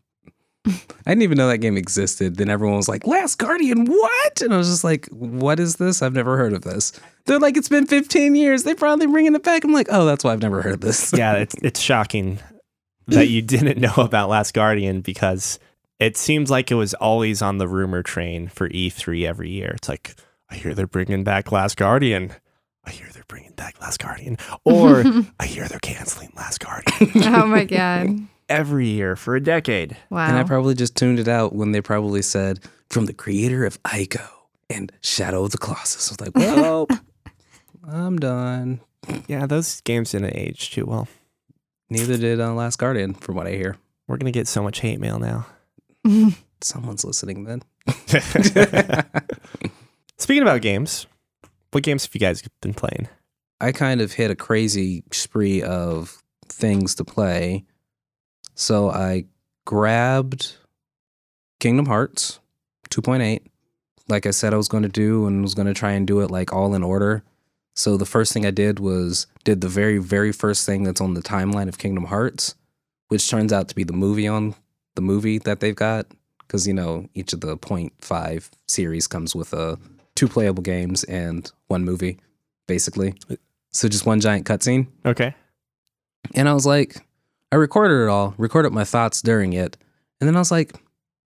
I didn't even know that game existed. Then everyone was like, Last Guardian, what? And I was just like, what is this? I've never heard of this. They're like, it's been fifteen years. They finally bringing it back. I'm like, oh, that's why I've never heard of this.
yeah, it's it's shocking that you didn't know about Last Guardian because it seems like it was always on the rumor train for E three every year. It's like, I hear they're bringing back Last Guardian. I hear they're bringing back Last Guardian. Or I hear they're canceling Last Guardian.
Oh my god.
Every year for a decade.
Wow.
And I probably just tuned it out when they probably said, from the creator of Ico and Shadow of the Colossus. I was like, well, I'm done.
Yeah, those games didn't age too well.
Neither did uh, Last Guardian, from what I hear.
We're going to get so much hate mail now.
Someone's listening then.
Speaking about games, what games have you guys been playing?
I kind of hit a crazy spree of things to play. So I grabbed Kingdom Hearts two point eight, like I said I was going to do, and was going to try and do it like all in order. So the first thing I did was did the very, very first thing that's on the timeline of Kingdom Hearts, which turns out to be the movie on the movie that they've got. Because, you know, each of the point five series comes with a two playable games and one movie, basically. So just one giant cutscene.
Okay.
And I was like, I recorded it all, recorded my thoughts during it. And then I was like,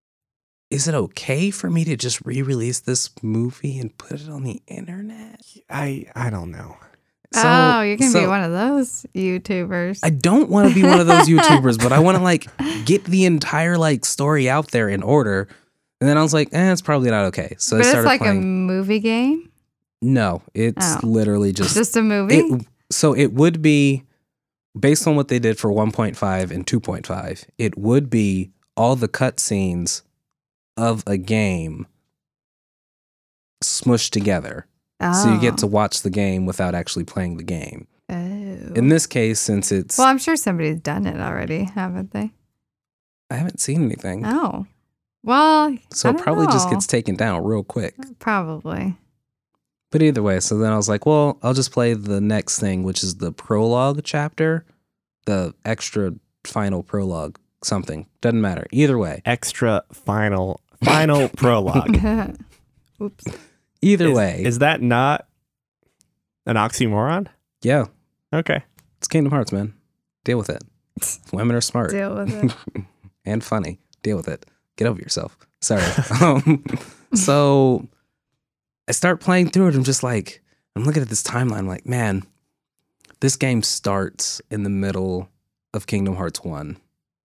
is it okay for me to just re-release this movie and put it on the internet?
I I don't know.
So,
oh, you can
so
be one of those YouTubers.
I don't want to be one of those YouTubers, but I want to like get the entire like story out there in order. And then I was like, eh, it's probably not okay. So
but
I
it's
started
like
playing.
a movie game?
No, it's
Oh.
literally just
Just a movie?
It, so it would be, based on what they did for one point five and two point five, it would be all the cutscenes of a game smushed together.
oh.
So you get to watch the game without actually playing the game.
Oh.
In this case, since it's...
Well, I'm sure somebody's done it already, haven't they?
I haven't seen anything.
Oh. Well,
so
I
it
don't
probably just
know.
gets taken down real quick.
Probably.
But either way, so then I was like, well, I'll just play the next thing, which is the prologue chapter, the extra final prologue, something. Doesn't matter. Either way.
Extra final final prologue.
Oops.
Either
Is,
way.
is that not an oxymoron?
yeah.
Okay.
It's Kingdom Hearts, man. Deal with it. Women are smart
Deal with it.
and funny. Deal with it. Get over yourself. Sorry. um, so I start playing through it. I'm just like, I'm looking at this timeline. I'm like, man, this game starts in the middle of Kingdom Hearts one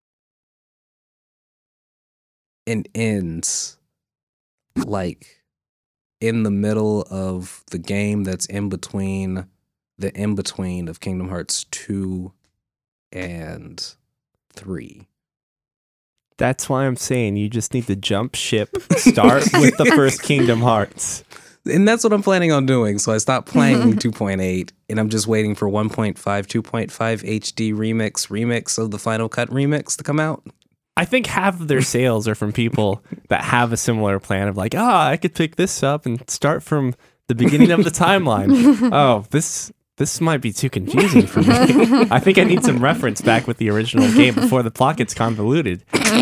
and ends like in the middle of the game that's in between the in between of Kingdom Hearts two and three.
That's why I'm saying you just need to jump ship, start with the first Kingdom Hearts.
And that's what I'm planning on doing. So I stopped playing two point eight and I'm just waiting for one point five, two point five H D remix, remix of the Final Cut remix to come out.
I think half of their sales are from people that have a similar plan of like, oh, I could pick this up and start from the beginning of the timeline. Oh, this this might be too confusing for me. I think I need some reference back with the original game before the plot gets convoluted.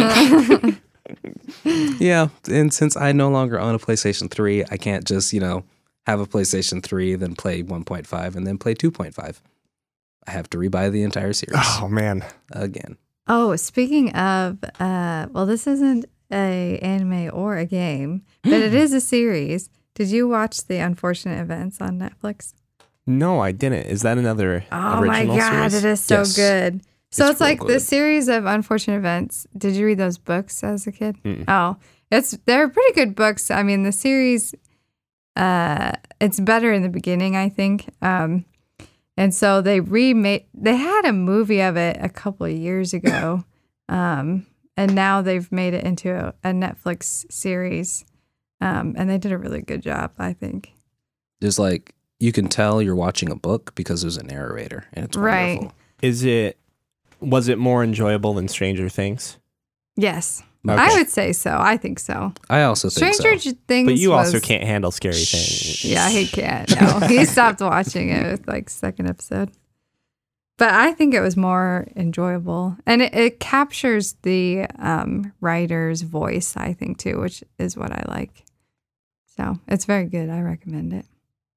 Yeah, and since I no longer own a PlayStation three, I can't just, you know, have a PlayStation three, then play one point five, and then play two point five. I have to rebuy the entire series
Oh, man.
again.
Oh, speaking of, uh, well, this isn't a anime or a game, but it is a series. Did you watch The Unfortunate Events on Netflix?
No, I didn't. Is that another
Oh my
original
God,
series?
it is so
Yes.
good. So
It's
it's, like
real
the
good.
series of unfortunate events. Did you read those books as a kid?
Mm-mm.
Oh, it's they're pretty good books. I mean, the series, uh, it's better in the beginning, I think. Um, and so they remade. They had a movie of it a couple of years ago, um, and now they've made it into a, a Netflix series. Um, and they did a really good job, I think.
There's like, you can tell you're watching a book because there's a narrator and it's
Right.
wonderful.
Is it, was it more enjoyable than Stranger Things?
Yes,
Okay.
I would say so. I think so.
I also think
Stranger
so.
Things,
But you also
was-
can't handle scary things.
Yeah, he can't. No, he stopped watching it with like second episode. But I think it was more enjoyable, and it, it captures the um, writer's voice, I think too, which is what I like. So it's very good. I recommend it.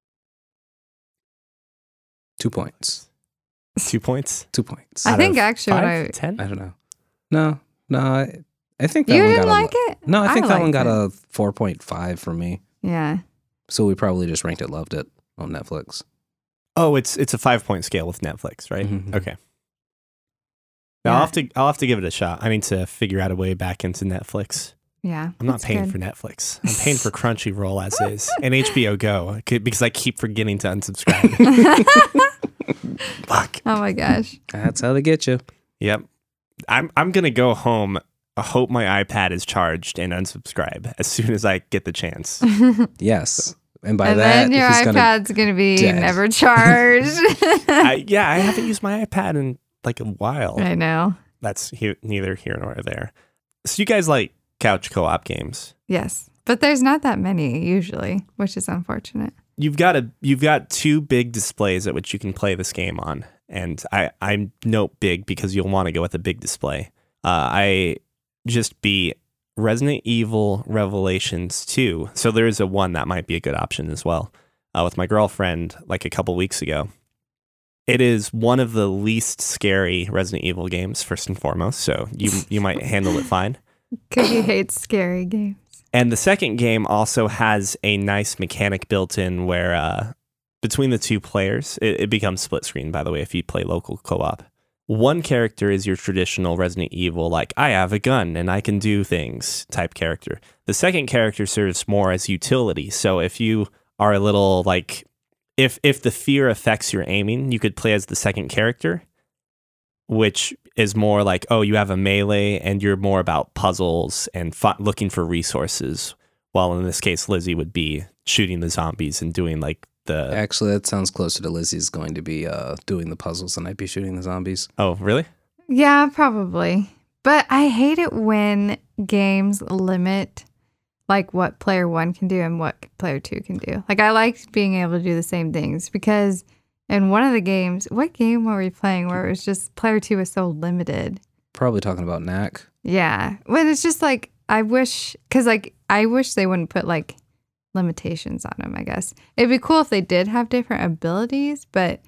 Two points.
Two points?
Two points.
I
Out
think
of
actually what
five?
I
Ten?
I don't know. No, no. I, I think that
you
one
didn't
got
like
a,
it.
No, I think that one
liked
got
it.
a four point five from me.
Yeah.
So we probably just ranked it, loved it on Netflix.
Oh, it's it's a five point scale with Netflix, right?
Mhm.
Okay. Now I'll
Yeah.
have to I'll have to give it a shot. I need to figure out a way back into Netflix.
Yeah.
I'm not
it's
paying
good.
for Netflix. I'm paying for Crunchyroll as is and H B O Go c- because I keep forgetting to unsubscribe. Fuck.
Oh my gosh.
That's how they get you.
Yep. I'm I'm gonna go home. I hope my iPad is charged and unsubscribe as soon as I get the chance.
Yes. And by
and
that,
then your
he's gonna,
iPad's going to be
dead.
never charged.
I, yeah, I haven't used my iPad in like a while.
I know.
That's he- neither here nor there. So you guys like couch co-op games?
Yes. But there's not that many usually, which is unfortunate.
You've got a you've got two big displays at which you can play this game on, and I I note big because you'll want to go with a big display. Uh, I just beat Resident Evil Revelations two, so there is a one that might be a good option as well. Uh, with my girlfriend, like a couple weeks ago. It is one of the least scary Resident Evil games, first and foremost, so you you might handle it fine.
Cookie hates scary games.
And the second game also has a nice mechanic built in where uh, between the two players, it, it becomes split screen, by the way, if you play local co-op. One character is your traditional Resident Evil, like, I have a gun and I can do things type character. The second character serves more as utility. So if you are a little like, if if the fear affects your aiming, you could play as the second character, which is more like, oh, you have a melee and you're more about puzzles and fi- looking for resources. While in this case, Lizzie would be shooting the zombies and doing like the...
Actually, that sounds closer to Lizzie's going to be uh, doing the puzzles and I'd be shooting the zombies.
Oh, really?
Yeah, probably. But I hate it when games limit like what player one can do and what player two can do. Like I like being able to do the same things because in one of the games, what game were we playing where it was just player two was so limited?
Probably talking about Knack.
Yeah. When it's just like, I wish, because like, I wish they wouldn't put like limitations on them, I guess. It'd be cool if they did have different abilities, but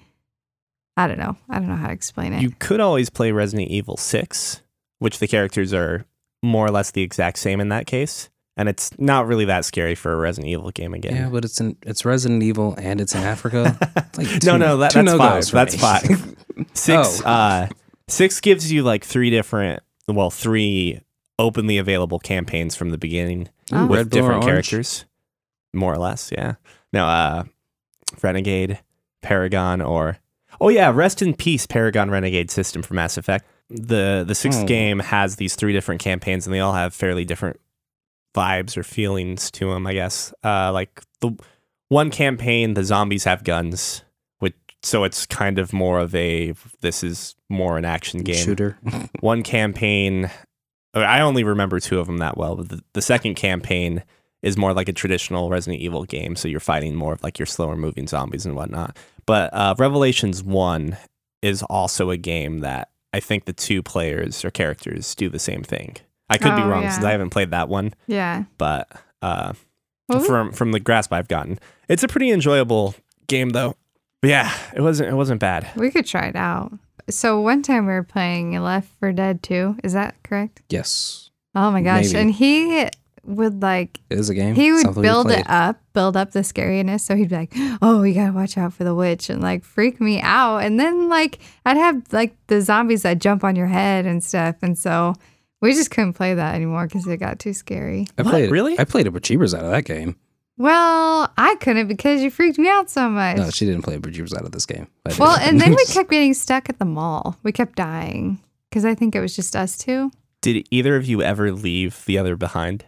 I don't know. I don't know how to explain it.
You could always play Resident Evil six, which the characters are more or less the exact same in that case. And it's not really that scary for a Resident Evil game again.
Yeah, but it's in it's Resident Evil and it's in Africa. Like two,
no, no, that,
two
that's
no-goes
five.
for
That's
me.
five. Six,
Oh.
uh, six gives you like three different, well, three openly available campaigns from the beginning
Oh.
with
Red, blue, or
different
orange?
characters, more or less. Yeah. Now, uh, Renegade, Paragon, or oh yeah, rest in peace, Paragon Renegade system for Mass Effect. The the sixth
Oh.
game has these three different campaigns, and they all have fairly different vibes or feelings to them, I guess. Uh, like the one campaign, the zombies have guns, which so it's kind of more of a this is more an action game.
Shooter.
One campaign, I only remember two of them that well, but the, the second campaign is more like a traditional Resident Evil game, so you're fighting more of like your slower moving zombies and whatnot. But uh, Revelations one is also a game that I think the two players or characters do the same thing. I could be
Oh,
wrong
yeah.
since I haven't played that one,
yeah.
but uh,
Well, we-
from from the grasp I've gotten, it's a pretty enjoyable game though. But yeah, it wasn't it wasn't bad.
We could try it out. So one time we were playing Left four Dead two. Is that correct?
Yes.
Oh my gosh.
Maybe.
And he would like,
It is a game.
he would
Something we
build
played.
it up, build up the scariness. So he'd be like, oh, you got to watch out for the witch and like freak me out. And then like I'd have like the zombies that jump on your head and stuff. And so we just couldn't play that anymore because it got too scary.
I
What?
played
Really?
I played a Bejeebers out of that game.
Well, I couldn't because you freaked me out so much.
No, she didn't play Bejeebers out of this game. I did.
Well, and then we kept getting stuck at the mall. We kept dying because I think it was just us two.
Did either of you ever leave the other behind?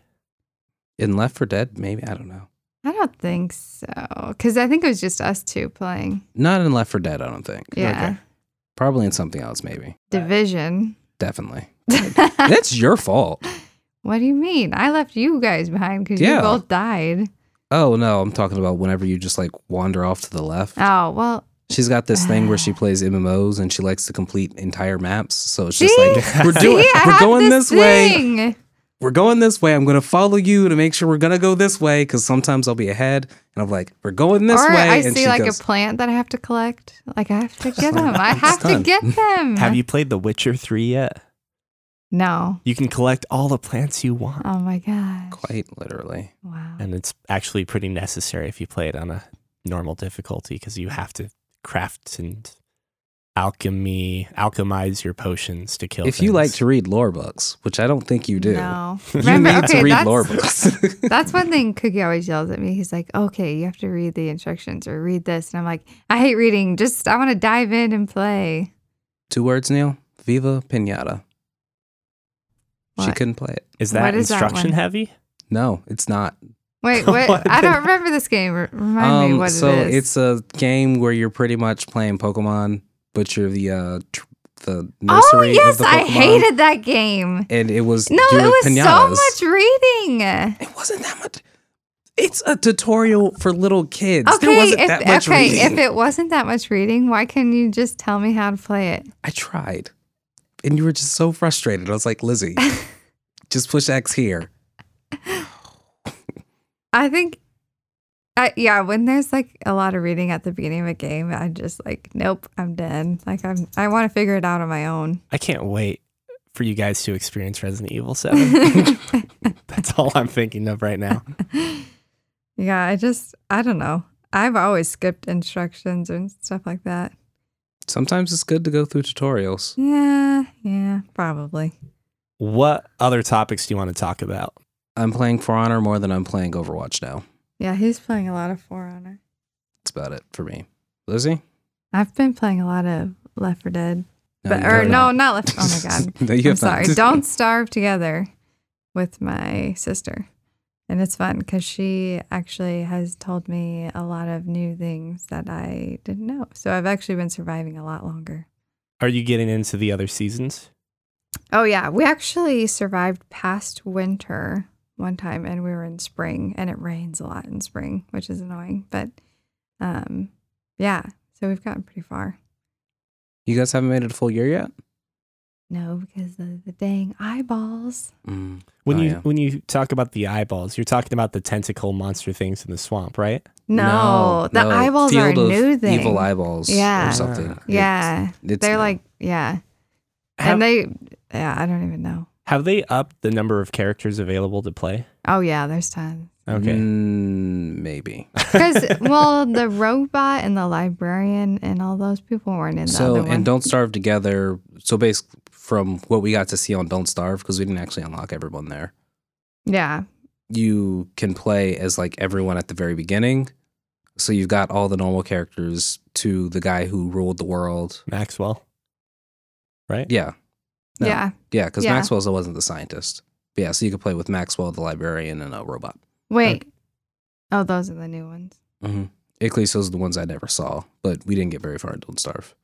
in Left four Dead, maybe, I don't know.
I don't think so because I think it was just us two playing.
Not in Left four Dead, I don't think.
Yeah.
Okay.
Probably in something else, maybe.
Division.
Definitely. That's your fault.
What do you mean? I left you guys behind because
Yeah.
you both died.
Oh no, I'm talking about whenever you just like wander off to the left.
Oh, well,
She's got this thing where she plays M M Os and she likes to complete entire maps. So it's just
See?
like we're doing,
see, I
we're
have
going this, way.
thing.
We're going this way. I'm gonna follow you to make sure we're gonna go this way because sometimes I'll be ahead and I'm like, we're going this
Or
way.
I
and
see
she
like
goes,
a plant that I have to collect. Like I have to get them. I
It's
have to
done.
get them.
Have you played The Witcher three yet?
No.
You can collect all the plants you want.
Oh my gosh.
quite literally.
Wow.
And it's actually pretty necessary if you play it on a normal difficulty because you have to craft and alchemy, alchemize your potions to kill
If you like
things.
to read lore books, which I don't think you do,
No.
you
Remember,
need
okay,
to read
that's,
lore books.
that's one thing Cookie always yells at me. He's like, okay, you have to read the instructions or read this. And I'm like, I hate reading. Just, I want to dive in and play.
Two words, Neil. Viva Pinata. She
What?
couldn't play it.
Is that
What is that
instruction
one?
heavy?
No, it's not.
Wait, what?
What
I
the-
don't remember this game. R- Remind me
Um,
what
so
it is.
it's a game where you're pretty much playing Pokemon, but you're the uh, tr- the nursery
oh, yes,
of the Pokemon.
I hated that game.
And it was
No,
you
it
were
was
pinatas.
so much reading.
It wasn't that much. It's a tutorial for little kids. there
Okay,
wasn't
if,
that much
okay,
reading.
if it wasn't that much reading, why couldn't you just tell me how to play it?
I tried, and you were just so frustrated. I was like, Lizzie, just push X here.
I think, I, yeah, when there's like a lot of reading at the beginning of a game, I just like, nope, I'm done. Like I'm, I want to figure it out on my own.
I can't wait for you guys to experience Resident Evil seven. That's all I'm thinking of right now.
Yeah, I just, I don't know. I've always skipped instructions and stuff like that.
Sometimes it's good to go through tutorials.
Yeah, yeah, probably.
What other topics do you want to talk about?
I'm playing For Honor more than I'm playing Overwatch now.
Yeah, he's playing a lot of For Honor.
That's about it for me. Lizzie?
I've been playing a lot of Left four Dead.
No,
But,
you
or
have
no,
not.
not Left. Oh my God.
No, you
I'm
have
sorry.
not.
Don't Starve Together with my sister. And it's fun because she actually has told me a lot of new things that I didn't know. So I've actually been surviving a lot longer.
Are you getting into the other seasons?
Oh, yeah. We actually survived past winter one time and we were in spring and it rains a lot in spring, which is annoying. But um, yeah, so we've gotten pretty far.
You guys haven't made it a full year yet?
No, because of the dang eyeballs.
Mm.
When
Oh,
you
yeah.
when you talk about the eyeballs, you're talking about the tentacle monster things in the swamp, right?
No, the
no,
eyeballs are a
Field of
new thing.
Evil eyeballs
Yeah.
or something.
Yeah.
It- it's
They're
new.
like, yeah.
Have,
And they, yeah, I don't even know.
have they upped the number of characters available to play?
Oh, yeah, there's tons.
Okay.
Mm, maybe.
Because, well, the robot and the librarian and all those people weren't in the
So,
other one.
and Don't Starve Together. So, basically, from what we got to see on Don't Starve, because we didn't actually unlock everyone there,
Yeah.
you can play as like everyone at the very beginning. So, you've got all the normal characters to the guy who ruled the world.
Maxwell, right?
Yeah. No.
Yeah.
Yeah, because
Yeah.
Maxwell wasn't the scientist. But yeah, so you could play with Maxwell, the librarian, and a robot.
Wait. Oh, those are the new ones.
Mm-hmm. At least those are the ones I never saw, but we didn't get very far in Don't Starve.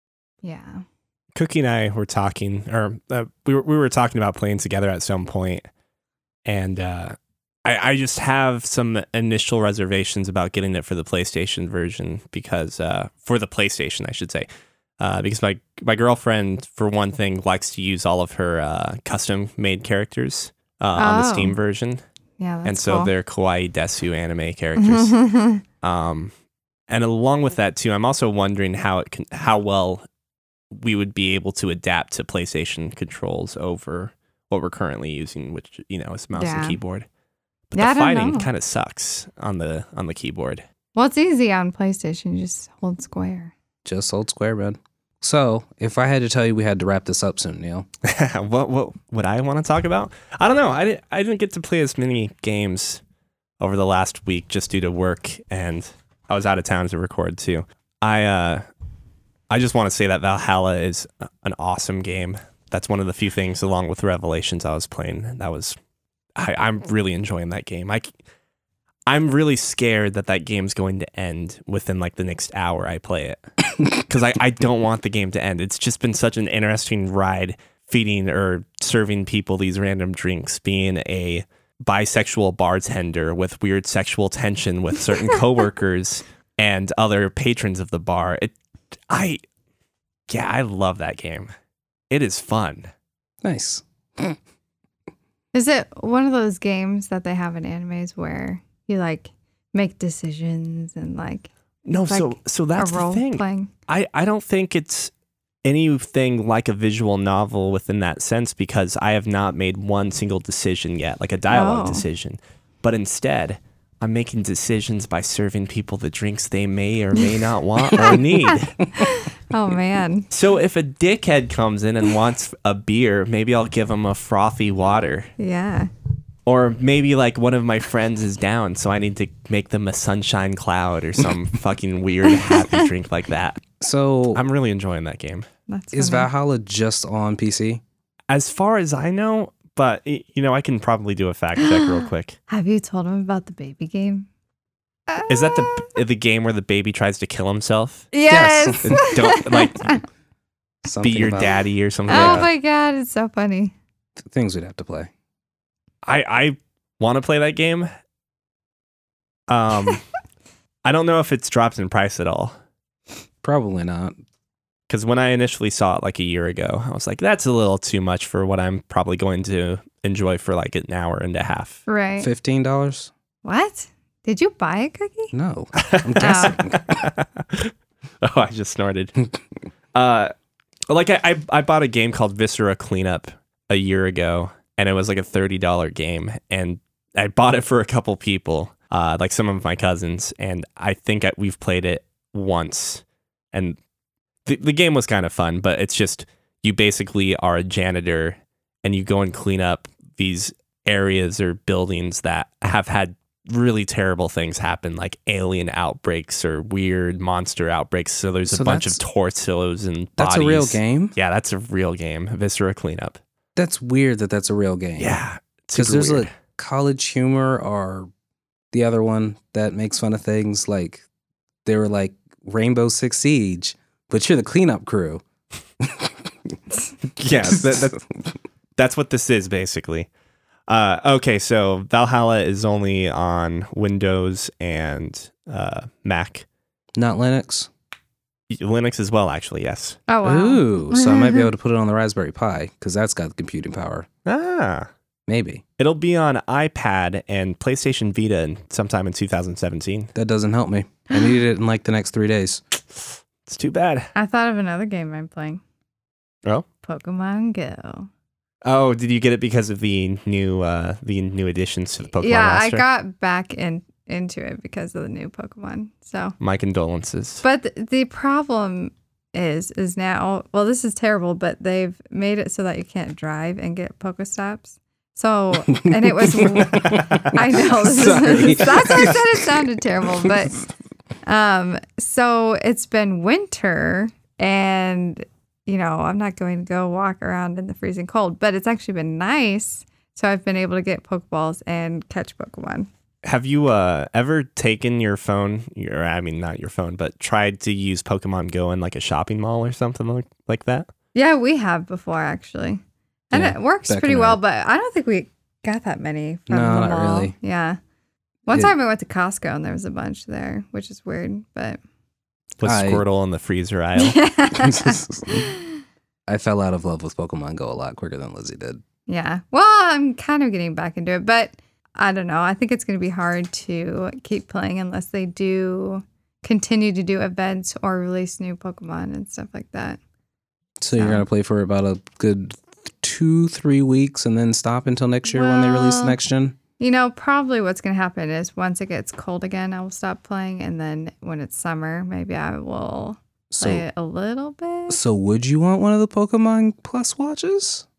Yeah.
Cookie and I were talking, or uh, we were we were talking about playing together at some point, and uh, I I just have some initial reservations about getting it for the PlayStation version because uh, for the PlayStation I should say, uh, because my my girlfriend for one thing likes to use all of her uh, custom made characters uh, on the
Oh.
Steam version,
Yeah. That's
and so
cool.
they're Kawaii Desu anime characters. Um, and along with that too, I'm also wondering how it can, how well we would be able to adapt to PlayStation controls over what we're currently using, which you know is mouse
Yeah.
and keyboard. But
Yeah, I
the
don't
fighting
know.
kind of sucks on the on the keyboard.
Well, it's easy on PlayStation. You just hold square.
Just hold square, man. So, if I had to tell you we had to wrap this up soon, Neil.
what what would I want to talk about? I don't know. I didn't I didn't get to play as many games over the last week just due to work, and I was out of town to record too. I uh, I just want to say that Valhalla is an awesome game. That's one of the few things, along with Revelations, I was playing. That was I, I'm really enjoying that game. I, I'm really scared that that game's going to end within like the next hour I play it, because I, I don't want the game to end. It's just been such an interesting ride, feeding or serving people these random drinks, being a bisexual bartender with weird sexual tension with certain coworkers and other patrons of the bar. It, I, yeah, I love that game. It is fun.
Nice.
Is it one of those games that they have in animes where you like make decisions and like
No,
It's
so
like
so that's
a
the
role
thing.
playing?
I, I don't think it's anything like a visual novel within that sense, because I have not made one single decision yet, like a dialogue
Oh.
decision. But instead, I'm making decisions by serving people the drinks they may or may not want or need.
Oh man.
So if a dickhead comes in and wants a beer, maybe I'll give him a frothy water.
Yeah.
Or maybe like one of my friends is down, so I need to make them a sunshine cloud or some fucking weird happy drink like that.
So,
I'm really enjoying that game.
That's
is
funny.
Valhalla just on P C?
As far as I know, but y- you know, I can probably do a fact check real quick.
Have you told him about the baby game?
Is that the the game where the baby tries to kill himself?
Yes.
And don't like
Something
be your
about
daddy or something
Oh
like that.
my god, it's so funny.
things we'd have to play.
I I want to play that game. Um, I don't know if it's dropped in price at all.
Probably not.
Because when I initially saw it like a year ago, I was like, that's a little too much for what I'm probably going to enjoy for like an hour and a half.
Right.
Fifteen dollars?
What? Did you buy a cookie?
No, I'm guessing.
Oh, I just snorted. uh, Like I, I, I bought a game called Viscera Cleanup a year ago, and it was like a thirty dollars game, and I bought it for a couple people, uh, like some of my cousins, and I think I, we've played it once, and the the game was kind of fun, but it's just you basically are a janitor, and you go and clean up these areas or buildings that have had really terrible things happen, like alien outbreaks or weird monster outbreaks. So there's
So
a bunch of
that's-
torsos and bodies.
That's a real game?
Yeah, that's a real game. Viscera Cleanup.
That's weird that that's a real game.
Yeah,
Because
super
there's
weird.
a College Humor or the other one that makes fun of things like they were like Rainbow Six Siege, but you're the cleanup crew.
yeah, that, that, that's what this is basically. Uh, okay, so Valhalla is only on Windows and uh, Mac,
Not Linux.
Linux as well. Actually, yes.
Oh wow.
Ooh, so I might be able to put it on the Raspberry Pi because that's got computing power.
Ah,
Maybe.
it'll be on iPad and PlayStation Vita in, sometime in two thousand seventeen.
That doesn't help me. I need it in like the next three days.
It's too bad.
I thought of another game I'm playing.
Oh,
Pokemon Go.
oh, did you get it because of the new uh, the new additions to the Pokemon
yeah,
roster?
I got back in into it because of the new Pokemon. So,
My condolences.
but th- the problem is is now, well, this is terrible, but they've made it so that you can't drive and get Pokestops. So, and it was, I know, this
Sorry.
is, that's why I said it sounded terrible, but, um, so it's been winter and, you know, I'm not going to go walk around in the freezing cold, but it's actually been nice. So I've been able to get Pokeballs and catch Pokemon.
Have you uh, ever taken your phone, your, I mean, not your phone, but tried to use Pokemon Go in like a shopping mall or something like, like that?
Yeah, we have before actually. And
Yeah,
it works
back
pretty
in
well,
our-
but I don't think we got that many from
No,
the
not
mall.
really.
Yeah. One
It-
time we went to Costco and there was a bunch there, which is weird, but
Was
I-
Squirtle in the freezer aisle?
I fell out of love with Pokemon Go a lot quicker than Lizzie did.
yeah. Well, I'm kind of getting back into it, but I don't know. I think it's going to be hard to keep playing unless they do continue to do events or release new Pokemon and stuff like that.
So you're
So-
going to play for about a good two, three weeks and then stop until next year when they release the
Well,
next gen?
You know, probably what's going to happen is once it gets cold again, I will stop playing. And then when it's summer, maybe I will play
So,
it a little bit.
so would you want one of the Pokemon Plus watches?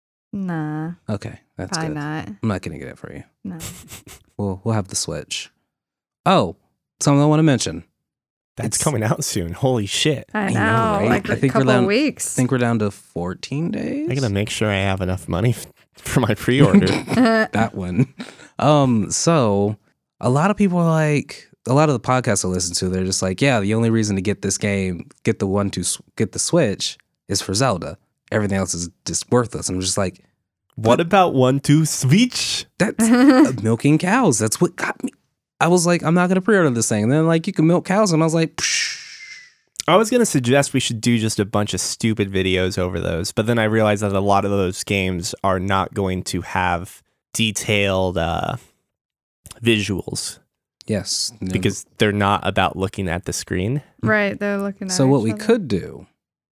Nah,
Okay, that's
probably
good.
not.
I'm not going to get it for you.
No.
We'll, we'll have the Switch. Oh, something I want to mention.
That's
It's-
coming out soon. Holy shit.
I
I
know,
know, right?
like
I
a
think we're
couple
down-
of weeks.
I think we're down to fourteen days.
I gotta make sure I have enough money f- for my pre-order.
that one. Um, so a lot of people are like, a lot of the podcasts I listen to, they're just like, yeah, the only reason to get this game, get the one to s- get the Switch, is for Zelda. Everything else is just worthless. I'm just like,
What about one, two, switch?
that's uh, milking cows. That's what got me. I was like, I'm not gonna pre-order this thing. And then like, you can milk cows, and I was like, Psh.
I was gonna suggest we should do just a bunch of stupid videos over those, but then I realized that a lot of those games are not going to have detailed uh, visuals
yes, no.
because they're not about looking at the screen.
Right, they're looking at
So what
each
we
other.
could do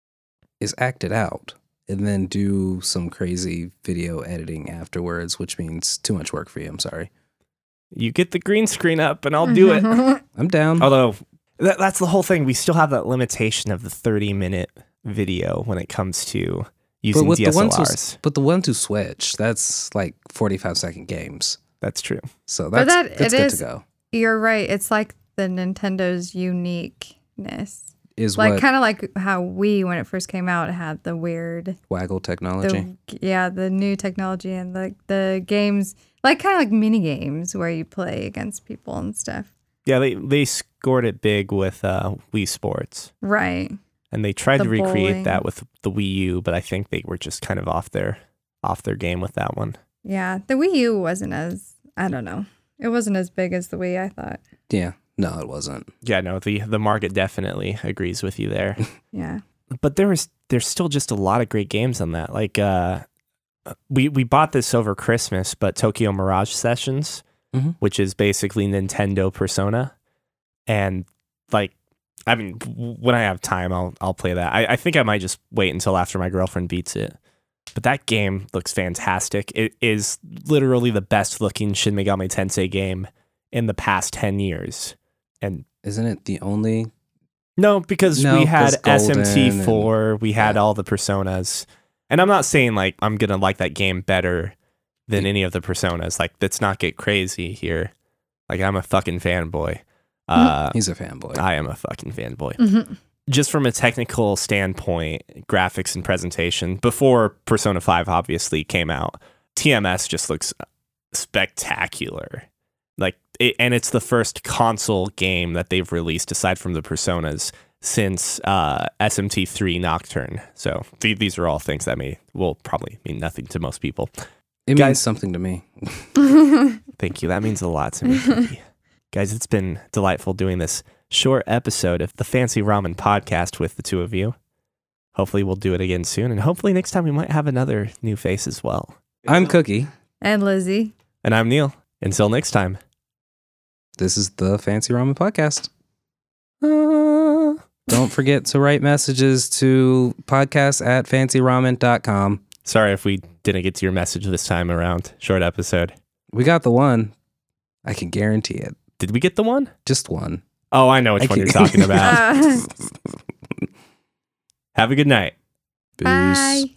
is act it out and then do some crazy video editing afterwards, which means too much work for you. I'm sorry.
You get the green screen up, and I'll do it.
I'm down.
Although that, that's the whole thing. We still have that limitation of the thirty minute video when it comes to using
but with
D
the
S L
one
Rs.
to but the one to Switch, that's like forty-five second games.
That's true.
So
But
that's,
that-
that's
it
good
is-
to go.
You're right. It's like the Nintendo's uniqueness.
Is
Like
what
kind of like how Wii, when it first came out, it had the weird,
waggle technology.
the, yeah, the new technology and like the games, like kind of like mini games where you play against people and stuff.
Yeah, they they scored it big with uh, Wii Sports,
Right.
and they tried
The
to recreate
bowling.
that with the Wii U, but I think they were just kind of off their off their game with that one.
Yeah. The Wii U wasn't as, I don't know. It wasn't as big as the Wii, I thought.
Yeah. No, it wasn't.
Yeah, no, the the market definitely agrees with you there.
Yeah.
But there was there's still just a lot of great games on that. Like uh, we we bought this over Christmas, but Tokyo Mirage Sessions,
Mhm.
which is basically Nintendo Persona, and like I mean, w- when I have time, I'll I'll play that. I, I think I might just wait until after my girlfriend beats it. But that game looks fantastic. It is literally the best looking Shin Megami Tensei game in the past ten years. And
Isn't it the only?
no, because
No,
we had
'cause
S M T
Golden
four, we had
yeah.
all the Personas. And I'm not saying like I'm going to like that game better than any of the Personas. Like, let's not get crazy here. Like, I'm a fucking fanboy. Uh,
He's a fanboy.
I am a fucking fanboy.
Mm-hmm.
Just from a technical standpoint, graphics and presentation, before Persona five obviously came out, T M S just looks spectacular. Like, it, and it's the first console game that they've released aside from the Personas since uh, S M T three Nocturne. So th- these are all things that may will probably mean nothing to most people.
it
guys-
means something to me.
Thank you. That means a lot to me. Thank you. Guys, it's been delightful doing this short episode of the Fancy Ramen podcast with the two of you. Hopefully we'll do it again soon. And hopefully next time we might have another new face as well.
I'm Cookie.
And Lizzie.
And I'm Neil. Until next time.
This is the Fancy Ramen podcast.
Uh,
Don't forget to write messages to podcast at fancy ramen dot com.
sorry if we didn't get to your message this time around. Short episode.
We got the one. I can guarantee it.
Did we get the one?
Just one.
Oh, I know which
I
one you're
can't-
talking about.
Uh,
Have a good night.
Peace.
bye.